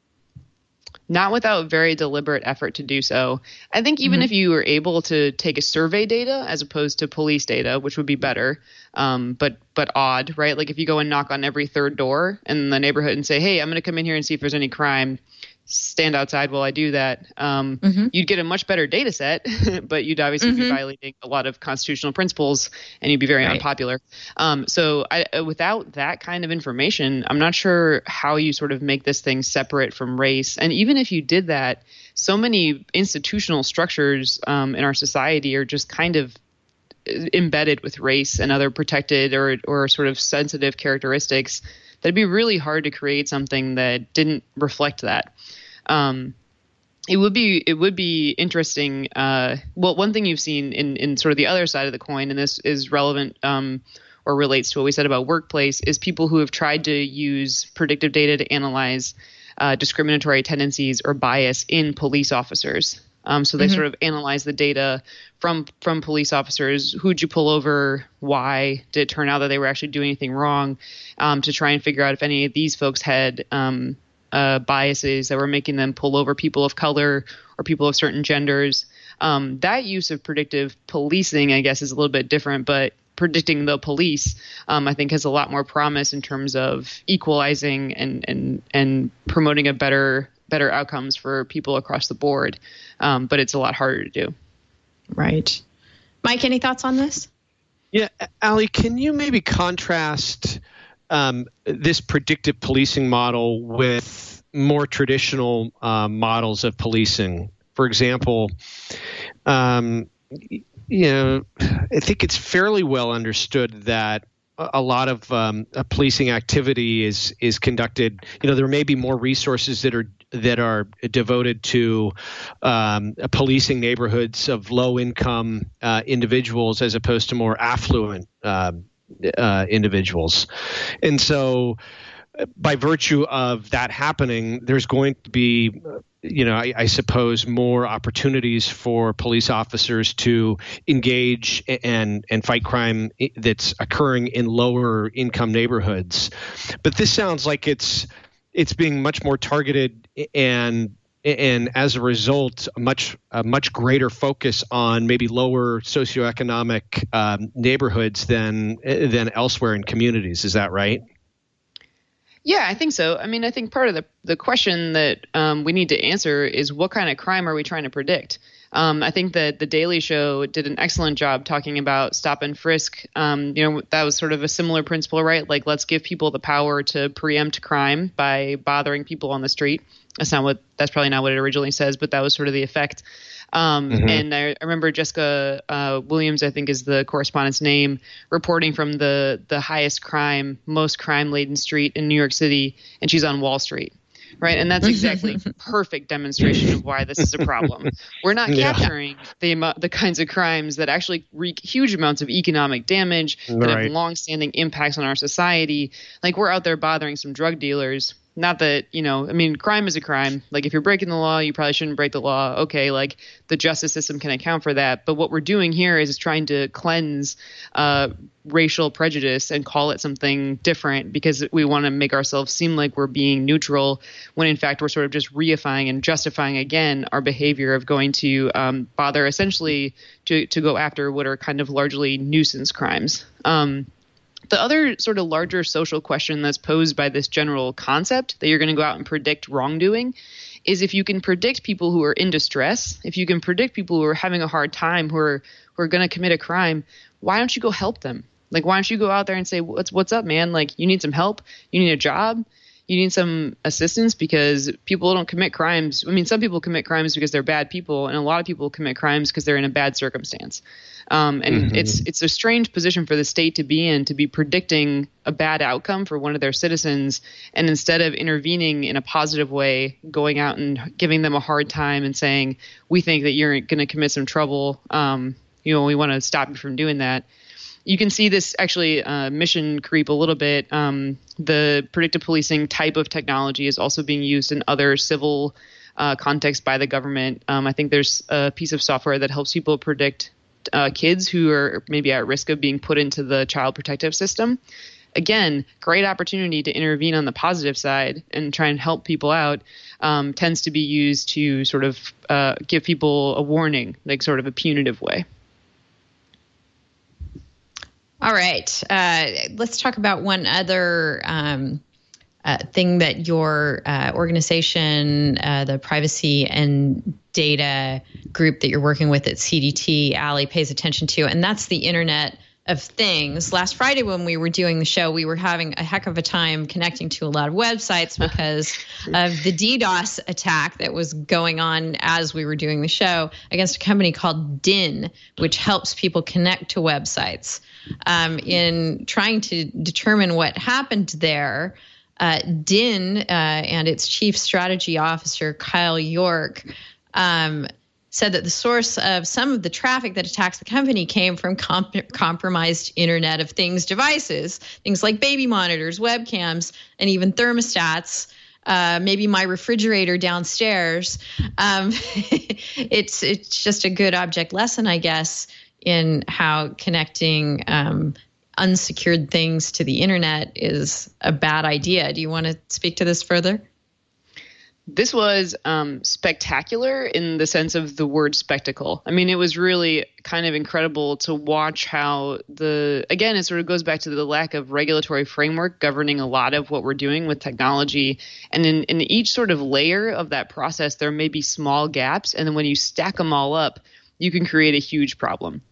Not without very deliberate effort to do so. I think even mm-hmm. if you were able to take a survey data as opposed to police data, which would be better, um, but but odd, right? Like if you go and knock on every third door in the neighborhood and say, hey, I'm going to come in here and see if there's any crime, stand outside while I do that, um, mm-hmm. you'd get a much better data set, but you'd obviously mm-hmm. be violating a lot of constitutional principles, and you'd be very right. unpopular. Um, so I, without that kind of information, I'm not sure how you sort of make this thing separate from race. And even if you did that, so many institutional structures um, in our society are just kind of embedded with race and other protected or or sort of sensitive characteristics that it'd be really hard to create something that didn't reflect that. Um, it would be it would be interesting. Uh, well, one thing you've seen in, in sort of the other side of the coin, and this is relevant um, or relates to what we said about workplace, is people who have tried to use predictive data to analyze uh, discriminatory tendencies or bias in police officers. Um, so they mm-hmm. sort of analyze the data from from police officers. Who'd you pull over? Why? Did it turn out that they were actually doing anything wrong? Um, to try and figure out if any of these folks had um, uh, biases that were making them pull over people of color or people of certain genders. Um, that use of predictive policing, I guess, is a little bit different, but predicting the police, um, I think, has a lot more promise in terms of equalizing and and and promoting a better better outcomes for people across the board. Um, but it's a lot harder to do. Right. Mike, any thoughts on this? Yeah, Ali, can you maybe contrast um, this predictive policing model with more traditional uh, models of policing? For example, um, you know, I think it's fairly well understood that a lot of um, policing activity is is conducted. You know, there may be more resources that are that are devoted to um, policing neighborhoods of low income uh, individuals as opposed to more affluent uh, uh, individuals, and so by virtue of that happening, there's going to be, you know, I, I suppose more opportunities for police officers to engage and and fight crime that's occurring in lower income neighborhoods. But this sounds like it's it's being much more targeted, and and as a result, a much a much greater focus on maybe lower socioeconomic um, neighborhoods than than elsewhere in communities. Is that right? Yeah, I think so. I mean, I think part of the, the question that um, we need to answer is what kind of crime are we trying to predict? Um, I think that The Daily Show did an excellent job talking about stop and frisk. Um, you know, that was sort of a similar principle, right? Like, let's give people the power to preempt crime by bothering people on the street. That's not what, that's probably not what it originally says, but that was sort of the effect. Um, mm-hmm. And I, I remember Jessica uh, Williams, I think is the correspondent's name, reporting from the the highest crime, most crime-laden street in New York City, and she's on Wall Street, right? And that's exactly perfect demonstration of why this is a problem. We're not yeah. capturing the the kinds of crimes that actually wreak huge amounts of economic damage, that right. have long-standing impacts on our society. Like, we're out there bothering some drug dealers. Not that, you know, I mean, crime is a crime. Like, if you're breaking the law, you probably shouldn't break the law. Okay, like, the justice system can account for that. But what we're doing here is trying to cleanse uh, racial prejudice and call it something different because we want to make ourselves seem like we're being neutral, when in fact we're sort of just reifying and justifying again our behavior of going to um, bother essentially to, to go after what are kind of largely nuisance crimes. Um The other sort of larger social question that's posed by this general concept that you're going to go out and predict wrongdoing is, if you can predict people who are in distress, if you can predict people who are having a hard time, who are who are going to commit a crime, why don't you go help them? Like, why don't you go out there and say, what's what's up, man? Like, you need some help? You need a job? you need some assistance because people don't commit crimes. I mean, some people commit crimes because they're bad people, and a lot of people commit crimes because they're in a bad circumstance. Um, and mm-hmm. it's it's a strange position for the state to be in, to be predicting a bad outcome for one of their citizens, and instead of intervening in a positive way, going out and giving them a hard time and saying, we think that you're going to commit some trouble, um, you know, we want to stop you from doing that. You can see this actually uh, mission creep a little bit. Um, the predictive policing type of technology is also being used in other civil uh, contexts by the government. Um, I think there's a piece of software that helps people predict uh, kids who are maybe at risk of being put into the child protective system. Again, great opportunity to intervene on the positive side and try and help people out. Um, tends to be used to sort of uh, give people a warning, like sort of a punitive way. All right. Uh, let's talk about one other um, uh, thing that your uh, organization, uh, the privacy and data group that you're working with at C D T, Allie, pays attention to, and that's the Internet of Things. Last Friday when we were doing the show, we were having a heck of a time connecting to a lot of websites because of the DDoS attack that was going on as we were doing the show against a company called D I N, which helps people connect to websites. Um, in trying to determine what happened there, uh, D I N uh, and its chief strategy officer, Kyle York, um, said that the source of some of the traffic that attacks the company came from comp- compromised Internet of Things devices, things like baby monitors, webcams, and even thermostats. Uh, maybe my refrigerator downstairs. Um, it's it's just a good object lesson, I guess, in how connecting um, unsecured things to the internet is a bad idea. Do you want to speak to this further? This was um, spectacular in the sense of the word spectacle. I mean, it was really kind of incredible to watch how the, again, it sort of goes back to the lack of regulatory framework governing a lot of what we're doing with technology. And in, in each sort of layer of that process, there may be small gaps. And then when you stack them all up, you can create a huge problem.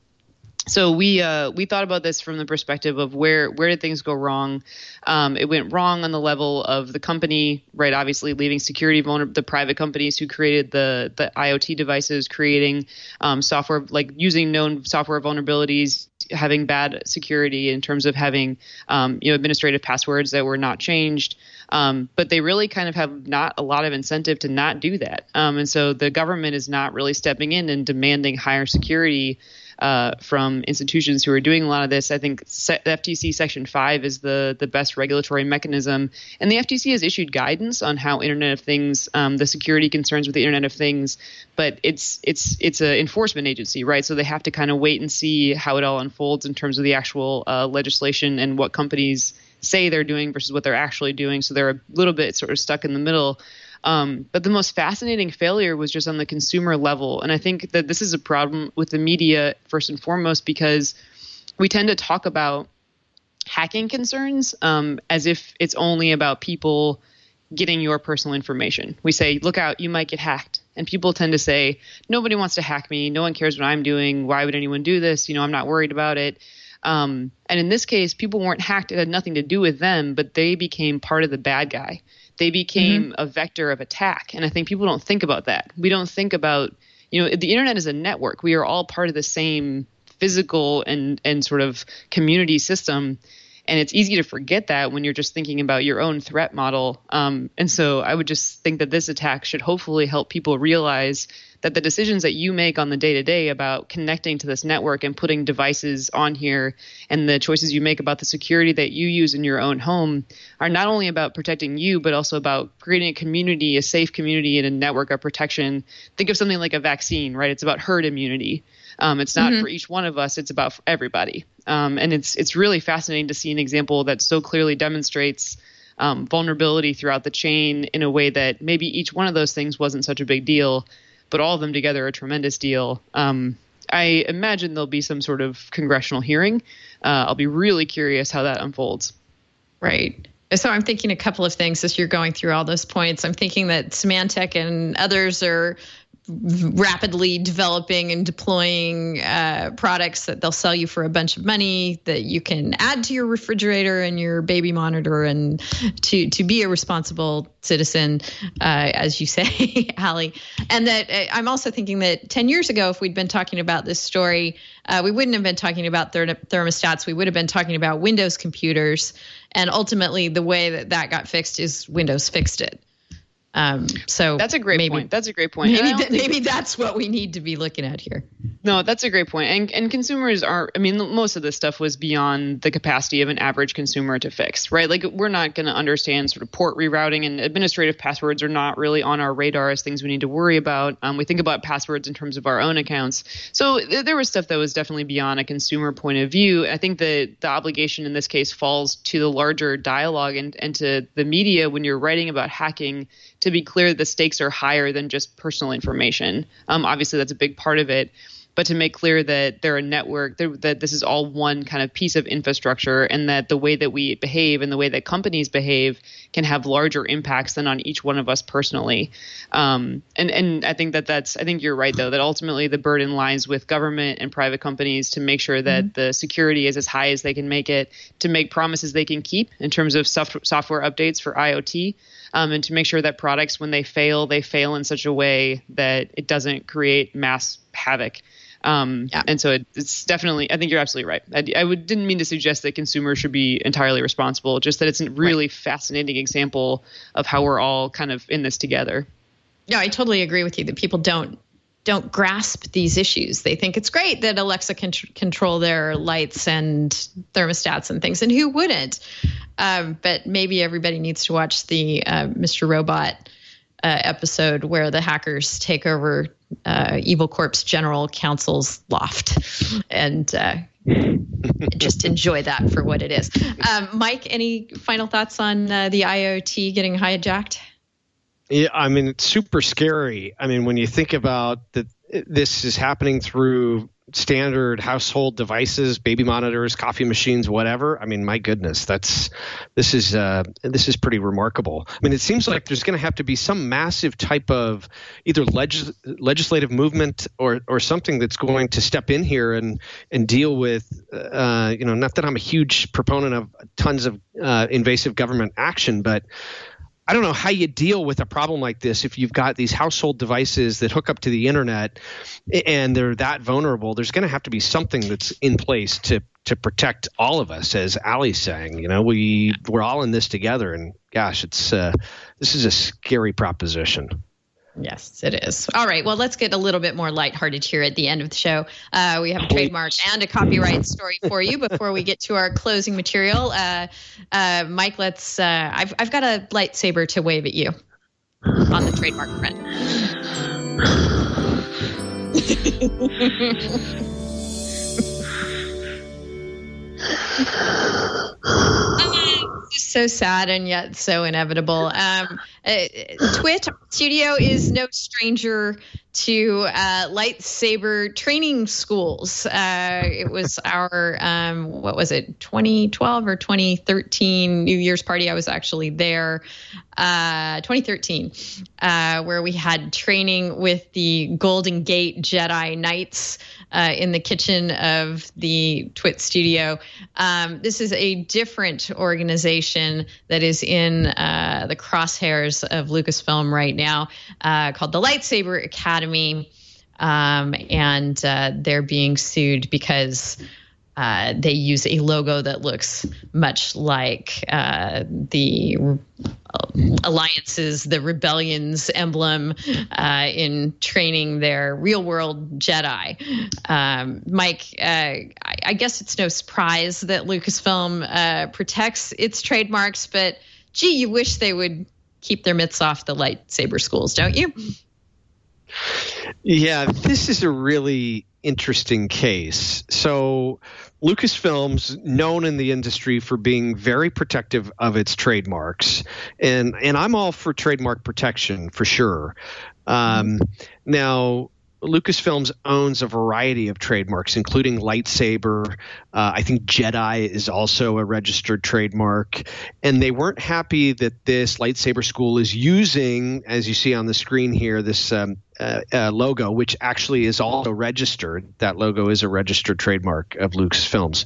So we uh, we thought about this from the perspective of where where did things go wrong? Um, it went wrong on the level of the company, right? Obviously, leaving security vulnerable, the private companies who created the the IoT devices, creating um, software, like using known software vulnerabilities, having bad security in terms of having um, you know administrative passwords that were not changed. Um, but they really kind of have not a lot of incentive to not do that. Um, and so the government is not really stepping in and demanding higher security Uh, from institutions who are doing a lot of this. I think the F T C Section five is the the best regulatory mechanism. And the F T C has issued guidance on how Internet of Things, um, the security concerns with the Internet of Things, but it's it's it's an enforcement agency, right? So they have to kind of wait and see how it all unfolds in terms of the actual uh, legislation and what companies say they're doing versus what they're actually doing. So they're a little bit sort of stuck in the middle. Um, but the most fascinating failure was just on the consumer level. And I think that this is a problem with the media, first and foremost, because we tend to talk about hacking concerns um, as if it's only about people getting your personal information. We say, look out, you might get hacked. And people tend to say, nobody wants to hack me. No one cares what I'm doing. Why would anyone do this? You know, I'm not worried about it. Um, and in this case, people weren't hacked. It had nothing to do with them, but they became part of the bad guy. They became mm-hmm. a vector of attack. And I think people don't think about that. We don't think about, you know, the internet is a network. We are all part of the same physical and, and sort of community system. And it's easy to forget that when you're just thinking about your own threat model. Um, and so I would just think that this attack should hopefully help people realize that the decisions that you make on the day-to-day about connecting to this network and putting devices on here and the choices you make about the security that you use in your own home are not only about protecting you, but also about creating a community, a safe community and a network of protection. Think of something like a vaccine, right? It's about herd immunity. Um, it's not mm-hmm. for each one of us. It's about for everybody. Um, and it's it's really fascinating to see an example that so clearly demonstrates um, vulnerability throughout the chain in a way that maybe each one of those things wasn't such a big deal, but all of them together are a tremendous deal. Um, I imagine there'll be some sort of congressional hearing. Uh, I'll be really curious how that unfolds. Right. So I'm thinking a couple of things as you're going through all those points. I'm thinking that Symantec and others are rapidly developing and deploying uh, products that they'll sell you for a bunch of money that you can add to your refrigerator and your baby monitor, and to to be a responsible citizen, uh, as you say, Allie. And that uh, I'm also thinking that ten years ago, if we'd been talking about this story, uh, we wouldn't have been talking about ther- thermostats. We would have been talking about Windows computers. And ultimately, the way that that got fixed is Windows fixed it. Um, so that's a great maybe, point. That's a great point. Maybe, th- maybe that's what we need to be looking at here. No, that's a great point. And and consumers are, I mean, most of this stuff was beyond the capacity of an average consumer to fix, right? Like, we're not going to understand sort of port rerouting, and administrative passwords are not really on our radar as things we need to worry about. Um, we think about passwords in terms of our own accounts. So th- there was stuff that was definitely beyond a consumer point of view. I think that the obligation in this case falls to the larger dialogue and, and to the media when you're writing about hacking, to be clear, the stakes are higher than just personal information. Um, obviously, that's a big part of it. But to make clear that they're a network, that this is all one kind of piece of infrastructure, and that the way that we behave and the way that companies behave can have larger impacts than on each one of us personally. Um, and, and I think that that's, I think you're right, though, that ultimately the burden lies with government and private companies to make sure that mm-hmm. the security is as high as they can make it, to make promises they can keep in terms of soft- software updates for IoT. Um, and to make sure that products, when they fail, they fail in such a way that it doesn't create mass havoc. Um, yeah. And so it, it's definitely, I think you're absolutely right. I, I would, didn't mean to suggest that consumers should be entirely responsible, just that it's a really right. fascinating example of how we're all kind of in this together. Yeah, I totally agree with you that people don't don't grasp these issues. They think it's great that Alexa can tr- control their lights and thermostats and things, and who wouldn't? Um, but maybe everybody needs to watch the uh, Mister Robot uh, episode where the hackers take over uh, Evil Corp's general counsel's loft, and uh, just enjoy that for what it is. Um, Mike, any final thoughts on uh, the IoT getting hijacked? Yeah, I mean, it's super scary. I mean, when you think about that, this is happening through standard household devices, baby monitors, coffee machines, whatever. I mean, my goodness, that's this is uh, this is pretty remarkable. I mean, it seems like there's going to have to be some massive type of either legis- legislative movement or or something that's going to step in here and and deal with, uh, you know, not that I'm a huge proponent of tons of uh, invasive government action, but I don't know how you deal with a problem like this if you've got these household devices that hook up to the internet and they're that vulnerable. There's going to have to be something that's in place to to protect all of us, as Allie's saying. You know, we we're all in this together, and gosh, it's uh, this is a scary proposition. Yes, it is. All right. Well, let's get a little bit more lighthearted here at the end of the show. Uh, we have a trademark and a copyright story for you before we get to our closing material. Uh, uh, Mike, let's. Uh, I've I've got a lightsaber to wave at you on the trademark front. So sad and yet so inevitable. Um, uh, Twit Studio is no stranger to uh, lightsaber training schools. Uh, it was our, um, what was it, twenty twelve or twenty thirteen New Year's party. I was actually there, uh, twenty thirteen, uh, where we had training with the Golden Gate Jedi Knights uh, in the kitchen of the Twit Studio. Um, this is a different organization that is in uh, the crosshairs of Lucasfilm right now, uh, called the Lightsaber Academy, um, and uh, they're being sued because uh, they use a logo that looks much like uh, the Alliance's, the Rebellion's emblem uh, in training their real-world Jedi. Um, Mike, uh, I, I guess it's no surprise that Lucasfilm uh, protects its trademarks, but gee, you wish they would keep their mitts off the lightsaber schools, don't you? Yeah, this is a really interesting case. So Lucasfilm's known in the industry for being very protective of its trademarks, and and I'm all for trademark protection for sure. Um, now, Lucasfilms owns a variety of trademarks, including lightsaber. Uh, I think Jedi is also a registered trademark. And they weren't happy that this lightsaber school is using, as you see on the screen here, this um, uh, uh, logo, which actually is also registered. That logo is a registered trademark of Lucasfilms.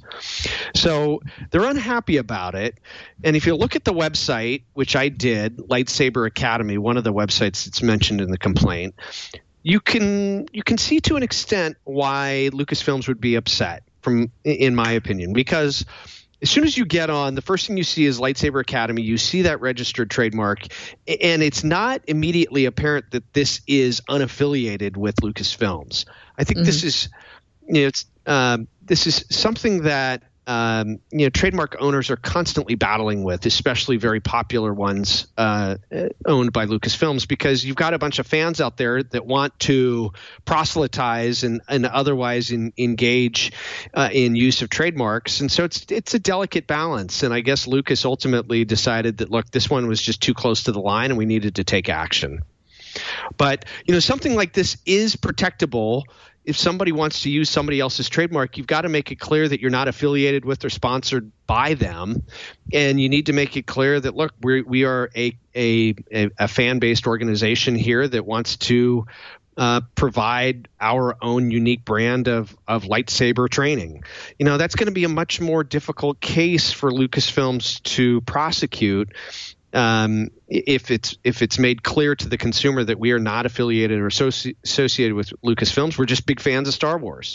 So they're unhappy about it. And if you look at the website, which I did, Lightsaber Academy, one of the websites that's mentioned in the complaint, you can you can see to an extent why Lucasfilms would be upset, from in my opinion, because as soon as you get on, the first thing you see is Lightsaber Academy. You see that registered trademark, and it's not immediately apparent that this is unaffiliated with Lucasfilms. I think mm-hmm. this is, you know, it's um, this is something that um, you know trademark owners are constantly battling with, especially very popular ones uh, owned by Lucasfilms, because you've got a bunch of fans out there that want to proselytize and, and otherwise in, engage uh, in use of trademarks, and so it's it's a delicate balance. And I guess Lucas ultimately decided that, look, this one was just too close to the line, and we needed to take action. But you know, something like this is protectable. If somebody wants to use somebody else's trademark, you've got to make it clear that you're not affiliated with or sponsored by them. And you need to make it clear that, look, we we are a, a, a fan-based organization here that wants to uh, provide our own unique brand of, of lightsaber training. You know, that's going to be a much more difficult case for Lucasfilms to prosecute Um, if it's if it's made clear to the consumer that we are not affiliated or associ- associated with Lucasfilms. We're just big fans of Star Wars.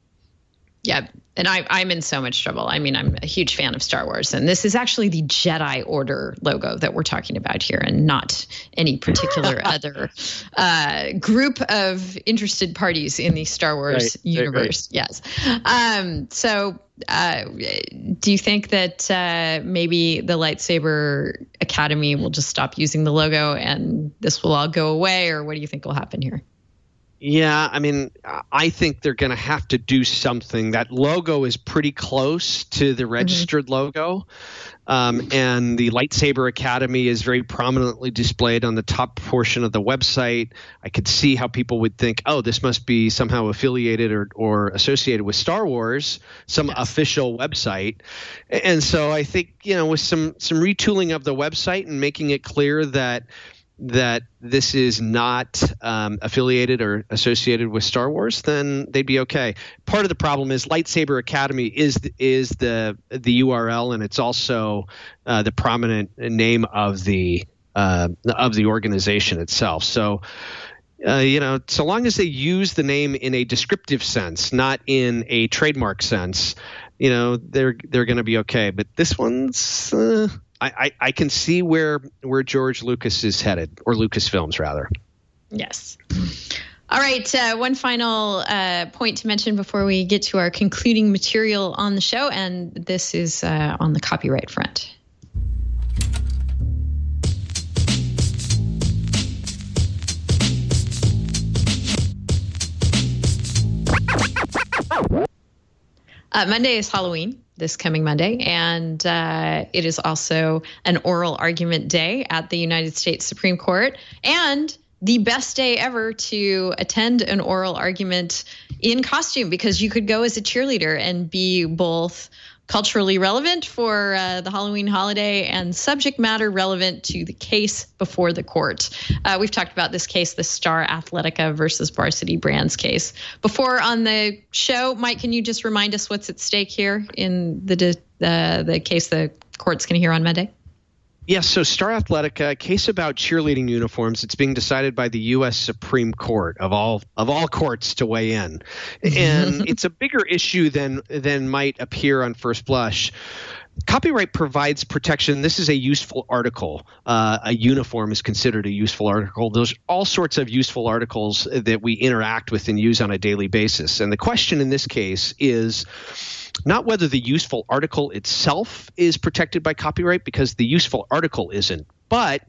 Yeah, and I, I'm in so much trouble. I mean, I'm a huge fan of Star Wars, and this is actually the Jedi Order logo that we're talking about here, and not any particular other uh, group of interested parties in the Star Wars right, universe. Right, right. Yes. Um, so uh, do you think that uh, maybe the Lightsaber Academy will just stop using the logo and this will all go away, or what do you think will happen here? Yeah, I mean, I think they're going to have to do something. That logo is pretty close to the registered mm-hmm. logo. Um, and the Lightsaber Academy is very prominently displayed on the top portion of the website. I could see how people would think, oh, this must be somehow affiliated or, or associated with Star Wars, some yes. official website. And so I think, you know, with some some retooling of the website and making it clear that that this is not um, affiliated or associated with Star Wars, then they'd be okay. Part of the problem is Lightsaber Academy is is the the U R L, and it's also uh, the prominent name of the uh, of the organization itself. So, uh, you know, so long as they use the name in a descriptive sense, not in a trademark sense, you know, they're they're going to be okay. But this one's. Uh, I, I, I can see where where George Lucas is headed, or Lucasfilms rather. Yes. All right. Uh, one final uh, point to mention before we get to our concluding material on the show, and this is uh, on the copyright front. Uh, Monday is Halloween, this coming Monday, and uh, it is also an oral argument day at the United States Supreme Court, and the best day ever to attend an oral argument in costume, because you could go as a cheerleader and be both culturally relevant for uh, the Halloween holiday and subject matter relevant to the case before the court. Uh, we've talked about this case, the Star Athletica versus Varsity Brands case, before on the show. Mike, can you just remind us what's at stake here in the uh, the case the court's going to hear on Monday? Yes, so Star Athletica, a case about cheerleading uniforms. It's being decided by the U S Supreme Court of all of all courts to weigh in, and it's a bigger issue than than might appear on first blush. Copyright provides protection. This is a useful article. Uh, a uniform is considered a useful article. There's all sorts of useful articles that we interact with and use on a daily basis. And the question in this case is not whether the useful article itself is protected by copyright, because the useful article isn't, but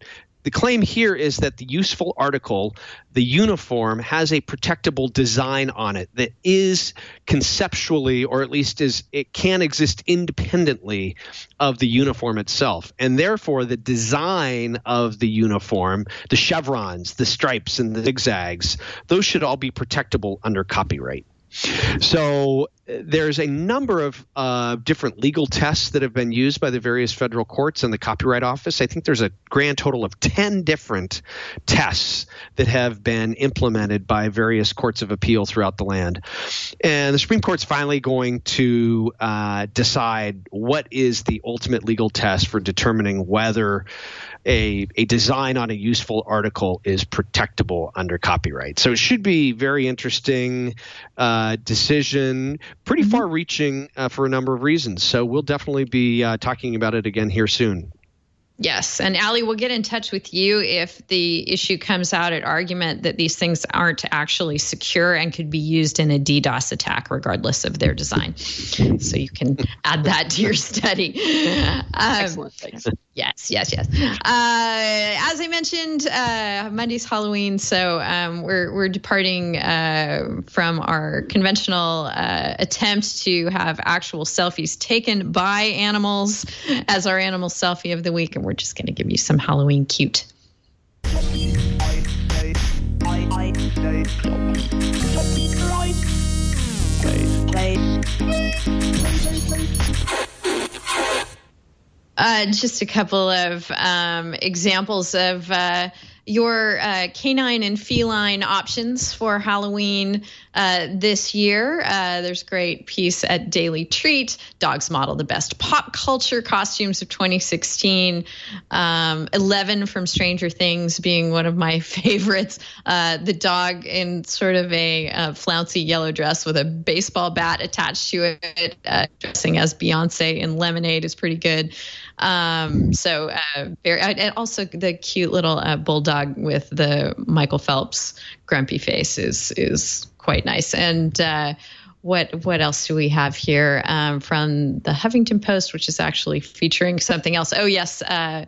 The claim here is that the useful article, the uniform, has a protectable design on it that is conceptually, or at least is it can exist independently of the uniform itself. And therefore, the design of the uniform, the chevrons, the stripes, and the zigzags, those should all be protectable under copyright. So there's a number of uh, different legal tests that have been used by the various federal courts and the Copyright Office. I think there's a grand total of ten different tests that have been implemented by various courts of appeal throughout the land. And the Supreme Court's finally going to uh, decide what is the ultimate legal test for determining whether A, a design on a useful article is protectable under copyright. So it should be very interesting uh, decision, pretty mm-hmm. far-reaching uh, for a number of reasons. So we'll definitely be uh, talking about it again here soon. Yes. And Allie, we'll get in touch with you if the issue comes out at argument that these things aren't actually secure and could be used in a DDoS attack, regardless of their design. So you can add that to your study. Um, Excellent. Thanks. Yes, yes, yes. Uh, as I mentioned, uh, Monday's Halloween, so um, we're we're departing uh, from our conventional uh, attempt to have actual selfies taken by animals as our animal selfie of the week, and we're just going to give you some Halloween cute. Uh, just a couple of um, examples of uh, your uh, canine and feline options for Halloween uh, this year. Uh, there's a great piece at Daily Treat. Dogs model the best pop culture costumes of twenty sixteen. Um, Eleven from Stranger Things being one of my favorites. Uh, the dog in sort of a uh, flouncy yellow dress with a baseball bat attached to it, uh, dressing as Beyonce in Lemonade is pretty good. Um, so, uh, very, and also the cute little uh, bulldog with the Michael Phelps grumpy face is, is quite nice. And, uh, what, what else do we have here, um, from the Huffington Post, which is actually featuring something else. Oh yes. Uh,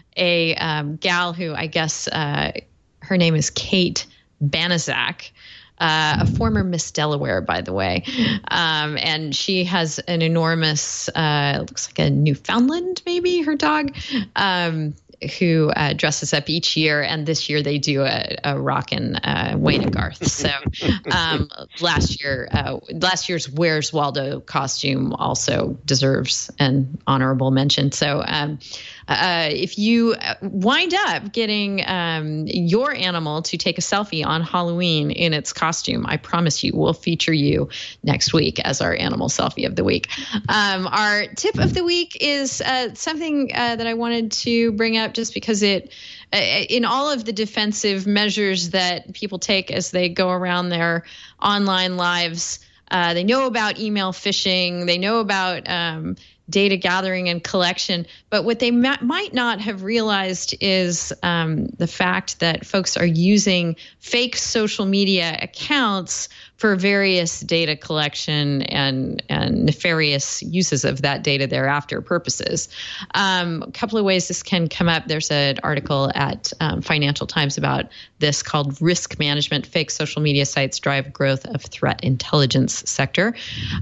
a, um, gal who I guess, uh, her name is Kate Banaszak. Uh, a former Miss Delaware, by the way. Um, and she has an enormous, uh, looks like a Newfoundland, maybe, her dog, um, who uh, dresses up each year. And this year they do a, a rockin' uh, Wayne and Garth. So um, last year, uh, last year's Where's Waldo costume also deserves an honorable mention. So um, uh, if you wind up getting um, your animal to take a selfie on Halloween in its costume, I promise you we'll feature you next week as our animal selfie of the week. Um, our tip of the week is uh, something uh, that I wanted to bring up just because it, uh, in all of the defensive measures that people take as they go around their online lives, uh, they know about email phishing, they know about um, data gathering and collection, but what they ma- might not have realized is um, the fact that folks are using fake social media accounts for various data collection and, and nefarious uses of that data thereafter purposes. Um, a couple of ways this can come up. There's an article at um, Financial Times about this called Risk Management, Fake Social Media Sites Drive Growth of Threat Intelligence Sector,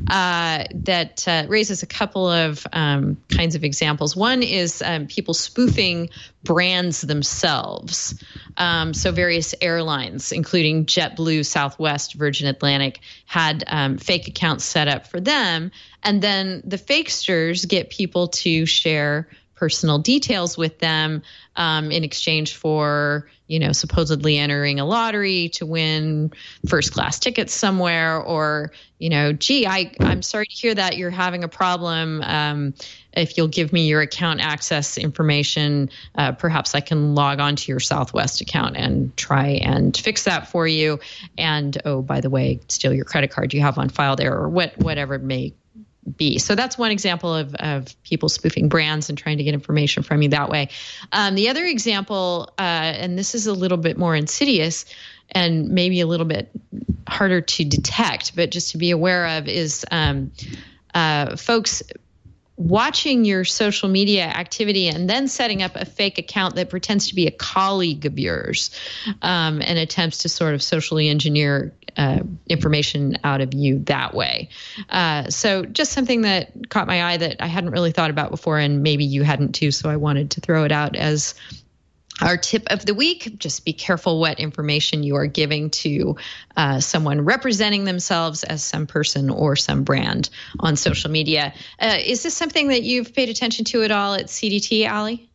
uh, that uh, raises a couple of um, kinds of examples. One is um, people spoofing brands themselves. Um, so various airlines, including JetBlue, Southwest, Virgin Atlantic, had um, fake accounts set up for them. And then the fakesters get people to share personal details with them um, in exchange for, you know, supposedly entering a lottery to win first class tickets somewhere, or, you know, gee, I, I'm sorry to hear that you're having a problem. Um, if you'll give me your account access information, uh, perhaps I can log on to your Southwest account and try and fix that for you. And, oh, by the way, steal your credit card you have on file there, or what, whatever it may be. So that's one example of, of people spoofing brands and trying to get information from you that way. Um, the other example, uh, and this is a little bit more insidious and maybe a little bit harder to detect, but just to be aware of, is um, uh, folks watching your social media activity and then setting up a fake account that pretends to be a colleague of yours um, and attempts to sort of socially engineer uh, information out of you that way. Uh, so just something that caught my eye that I hadn't really thought about before, and maybe you hadn't too, so I wanted to throw it out as our tip of the week. Just be careful what information you are giving to uh, someone representing themselves as some person or some brand on social media. Uh, is this something that you've paid attention to at all at C D T, Ali?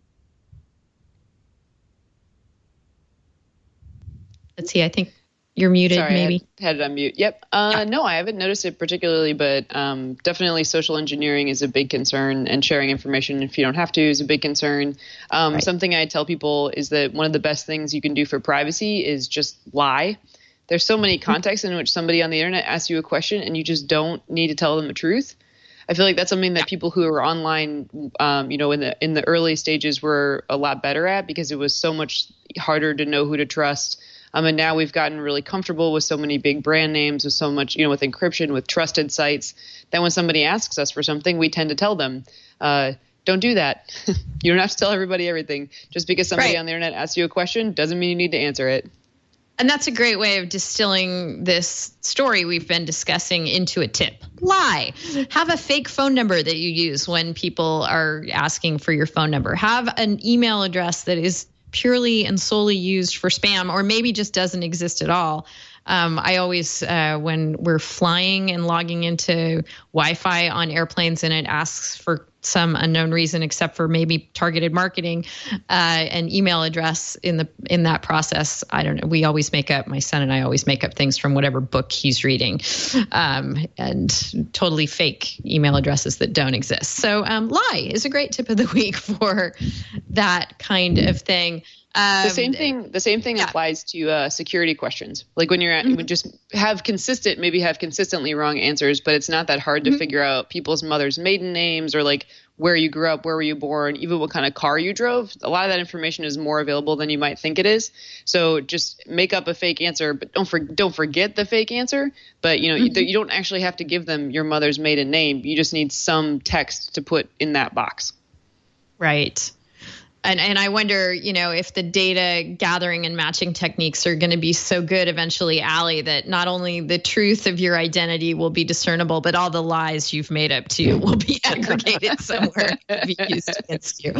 Let's see. I think you're muted, Sorry, maybe. I had, had it on mute. Yep. Uh, yeah. No, I haven't noticed it particularly, but um, definitely social engineering is a big concern, and sharing information if you don't have to is a big concern. Um, right. Something I tell people is that one of the best things you can do for privacy is just lie. There's so many contexts in which somebody on the internet asks you a question and you just don't need to tell them the truth. I feel like that's something that people who are online, um, you know, in the in the early stages were a lot better at, because it was so much harder to know who to trust. Um, and now we've gotten really comfortable with so many big brand names, with so much, you know, with encryption, with trusted sites, that when somebody asks us for something, we tend to tell them, uh, don't do that. You don't have to tell everybody everything. Just because somebody right. on the internet asks you a question doesn't mean you need to answer it. And that's a great way of distilling this story we've been discussing into a tip. Lie. Have a fake phone number that you use when people are asking for your phone number. Have an email address that is purely and solely used for spam, or maybe just doesn't exist at all. Um, I always, uh, when we're flying and logging into Wi-Fi on airplanes and it asks for some unknown reason, except for maybe targeted marketing, uh, an email address in the in that process, I don't know. We always make up, my son and I always make up things from whatever book he's reading, um, and totally fake email addresses that don't exist. So um, lie is a great tip of the week for that kind of thing. Um, the same thing. The same thing yeah. applies to uh, security questions. Like when you're at, mm-hmm. just have consistent, maybe have consistently wrong answers, but it's not that hard to mm-hmm. figure out people's mother's maiden names, or like where you grew up, where were you born, even what kind of car you drove. A lot of that information is more available than you might think it is. So just make up a fake answer, but don't for, don't forget the fake answer. But you know, mm-hmm. you, you don't actually have to give them your mother's maiden name. You just need some text to put in that box. Right. And and I wonder, you know, if the data gathering and matching techniques are going to be so good eventually, Ali, that not only the truth of your identity will be discernible, but all the lies you've made up too will be aggregated somewhere to be used against you.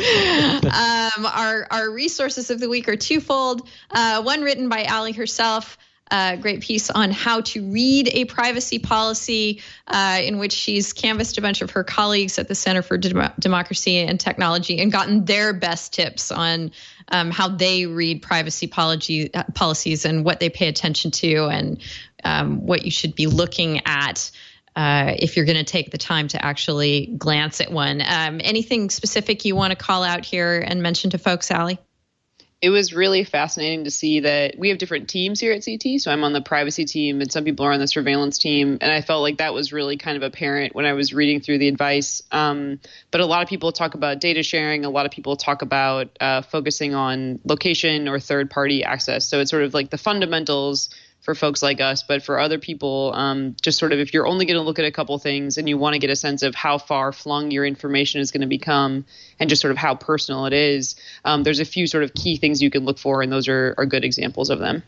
Um, our, our resources of the week are twofold. Uh, one written by Ali herself. A uh, great piece on how to read a privacy policy, uh, in which she's canvassed a bunch of her colleagues at the Center for Dem- Democracy and Technology and gotten their best tips on um, how they read privacy policy, uh, policies and what they pay attention to, and um, what you should be looking at uh, if you're going to take the time to actually glance at one. Um, anything specific you want to call out here and mention to folks, Ali? It was really fascinating to see that we have different teams here at C T. So I'm on the privacy team and some people are on the surveillance team. And I felt like that was really kind of apparent when I was reading through the advice. Um, but a lot of people talk about data sharing. A lot of people talk about uh, focusing on location or third party access. So it's sort of like the fundamentals for folks like us, but for other people, um, just sort of if you're only going to look at a couple things and you want to get a sense of how far flung your information is going to become and just sort of how personal it is, um, there's a few sort of key things you can look for, and those are, are good examples of them.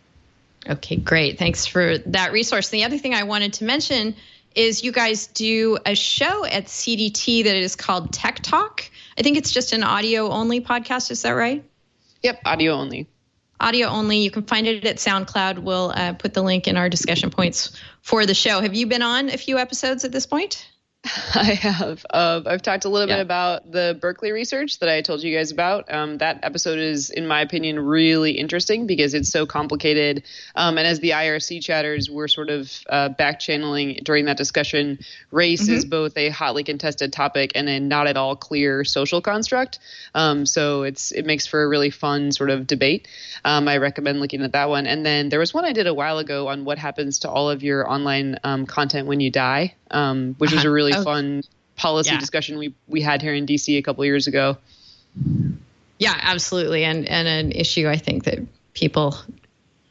Okay, great. Thanks for that resource. The other thing I wanted to mention is you guys do a show at C D T that is called Tech Talk. I think it's just an audio only podcast. Is that right? Yep, audio only. Audio only. You can find it at SoundCloud. We'll uh, put the link in our discussion points for the show. Have you been on a few episodes at this point? I have. Uh, I've talked a little yeah. bit about the Berkeley research that I told you guys about. Um, that episode is, in my opinion, really interesting because it's so complicated. Um, and as the I R C chatters were sort of uh, back channeling during that discussion, race mm-hmm. is both a hotly contested topic and a not at all clear social construct. Um, so it's it makes for a really fun sort of debate. Um, I recommend looking at that one. And then there was one I did a while ago on what happens to all of your online um, content when you die. Um, which uh-huh. was a really oh. fun policy yeah. discussion we we had here in D C a couple of years ago. Yeah, absolutely. And and an issue I think that people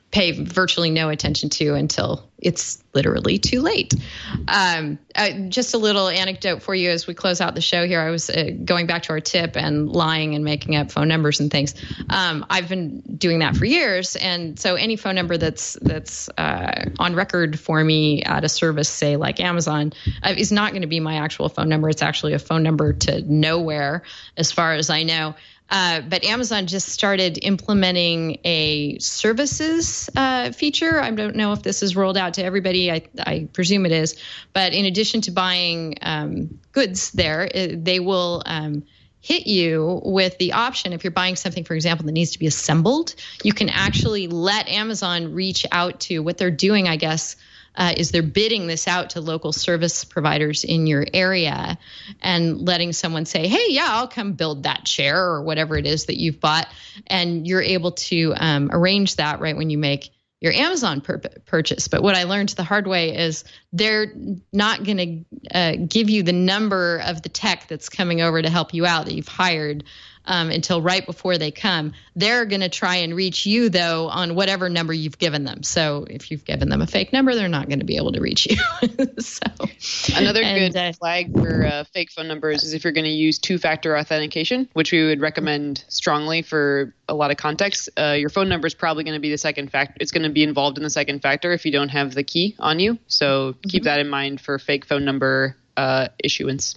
pay virtually no attention to until it's literally too late. Um, uh, just a little anecdote for you as we close out the show here. I was uh, going back to our tip and lying and making up phone numbers and things. Um, I've been doing that for years, and so any phone number that's that's uh, on record for me at a service, say like Amazon, uh, is not going to be my actual phone number. It's actually a phone number to nowhere, as far as I know. Uh, but Amazon just started implementing a services uh, feature. I don't know if this is rolled out to everybody. I, I presume it is. But in addition to buying um, goods there, it, they will um, hit you with the option. If you're buying something, for example, that needs to be assembled, you can actually let Amazon reach out to what they're doing, I guess, Uh, is they're bidding this out to local service providers in your area and letting someone say, hey, yeah, I'll come build that chair or whatever it is that you've bought. And you're able to um, arrange that right when you make your Amazon pur- purchase. But what I learned the hard way is they're not going to uh, give you the number of the tech that's coming over to help you out that you've hired Um, until right before they come. They're going to try and reach you, though, on whatever number you've given them. So if you've given them a fake number, they're not going to be able to reach you. so Another and, good uh, flag for uh, fake phone numbers is if you're going to use two-factor authentication, which we would recommend strongly for a lot of contexts. Uh, your phone number is probably going to be the second factor. It's going to be involved in the second factor if you don't have the key on you. So mm-hmm. keep that in mind for fake phone number uh, issuance.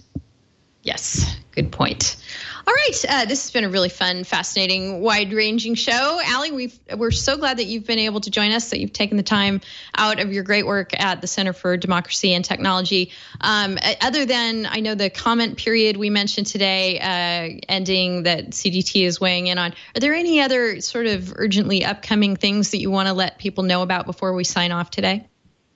Yes, good point. All right, uh, this has been a really fun, fascinating, wide-ranging show. Allie, we've, we're so glad that you've been able to join us, that you've taken the time out of your great work at the Center for Democracy and Technology. Um, other than, I know, the comment period we mentioned today uh, ending that C D T is weighing in on, are there any other sort of urgently upcoming things that you want to let people know about before we sign off today?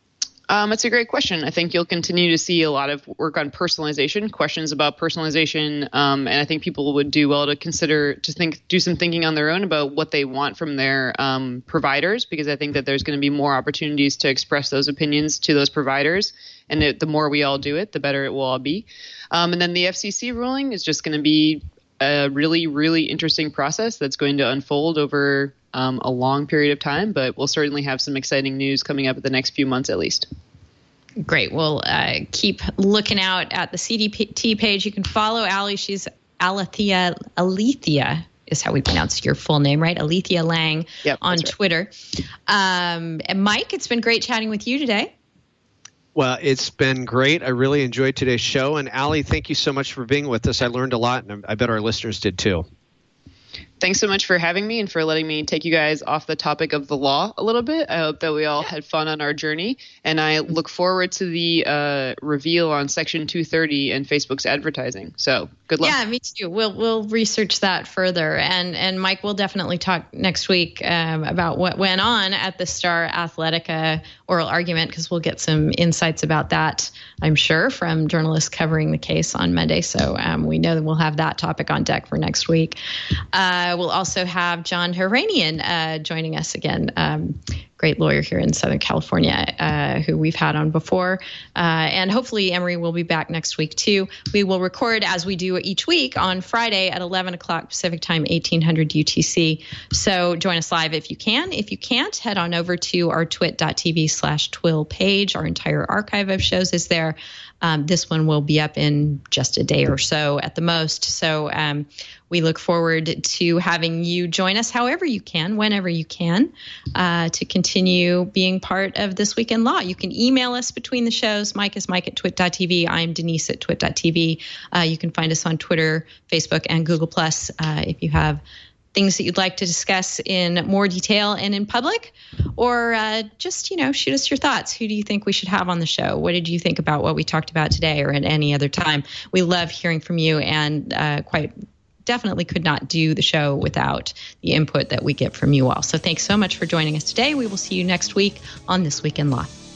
Um, it's a great question. I think you'll continue to see a lot of work on personalization, questions about personalization, um, and I think people would do well to consider, to think, do some thinking on their own about what they want from their um, providers, because I think that there's going to be more opportunities to express those opinions to those providers, and it, the more we all do it, the better it will all be. Um, and then the F C C ruling is just going to be a really, really interesting process that's going to unfold over Um, a long period of time, but we'll certainly have some exciting news coming up in the next few months at least. Great. We'll uh, keep looking out at the C D T page. You can follow Allie. She's Alethea, Alethea is how we pronounce your full name, right? Alethea Lang yep, on right. Twitter. Um, and Mike, it's been great chatting with you today. Well, it's been great. I really enjoyed today's show. And Allie, thank you so much for being with us. I learned a lot, and I bet our listeners did too. Thanks so much for having me and for letting me take you guys off the topic of the law a little bit. I hope that we all had fun on our journey, and I look forward to the uh, reveal on Section two thirty and Facebook's advertising. So good luck. Yeah, me too. We'll we'll research that further, and and Mike, we'll definitely talk next week um, about what went on at the Star Athletica oral argument, because we'll get some insights about that, I'm sure, from journalists covering the case on Monday. So um, we know that we'll have that topic on deck for next week. Uh, we'll also have John Haranian uh, joining us again, um, great lawyer here in Southern California, uh, who we've had on before. Uh, and hopefully Emery will be back next week too. We will record, as we do each week, on Friday at eleven o'clock Pacific time, eighteen hundred U T C. So join us live if you can. If you can't, head on over to our twit.tv slash twill page. Our entire archive of shows is there. Um, this one will be up in just a day or so at the most. So um, we look forward to having you join us however you can, whenever you can, uh, to continue being part of This Week in Law. You can email us between the shows. Mike is Mike at twit.tv. I'm Denise at twit.tv. Uh, you can find us on Twitter, Facebook, and Google Plus uh, if you have things that you'd like to discuss in more detail and in public, or uh, just, you know, shoot us your thoughts. Who do you think we should have on the show? What did you think about what we talked about today or at any other time? We love hearing from you, and uh, quite definitely could not do the show without the input that we get from you all. So thanks so much for joining us today. We will see you next week on This Week in Law.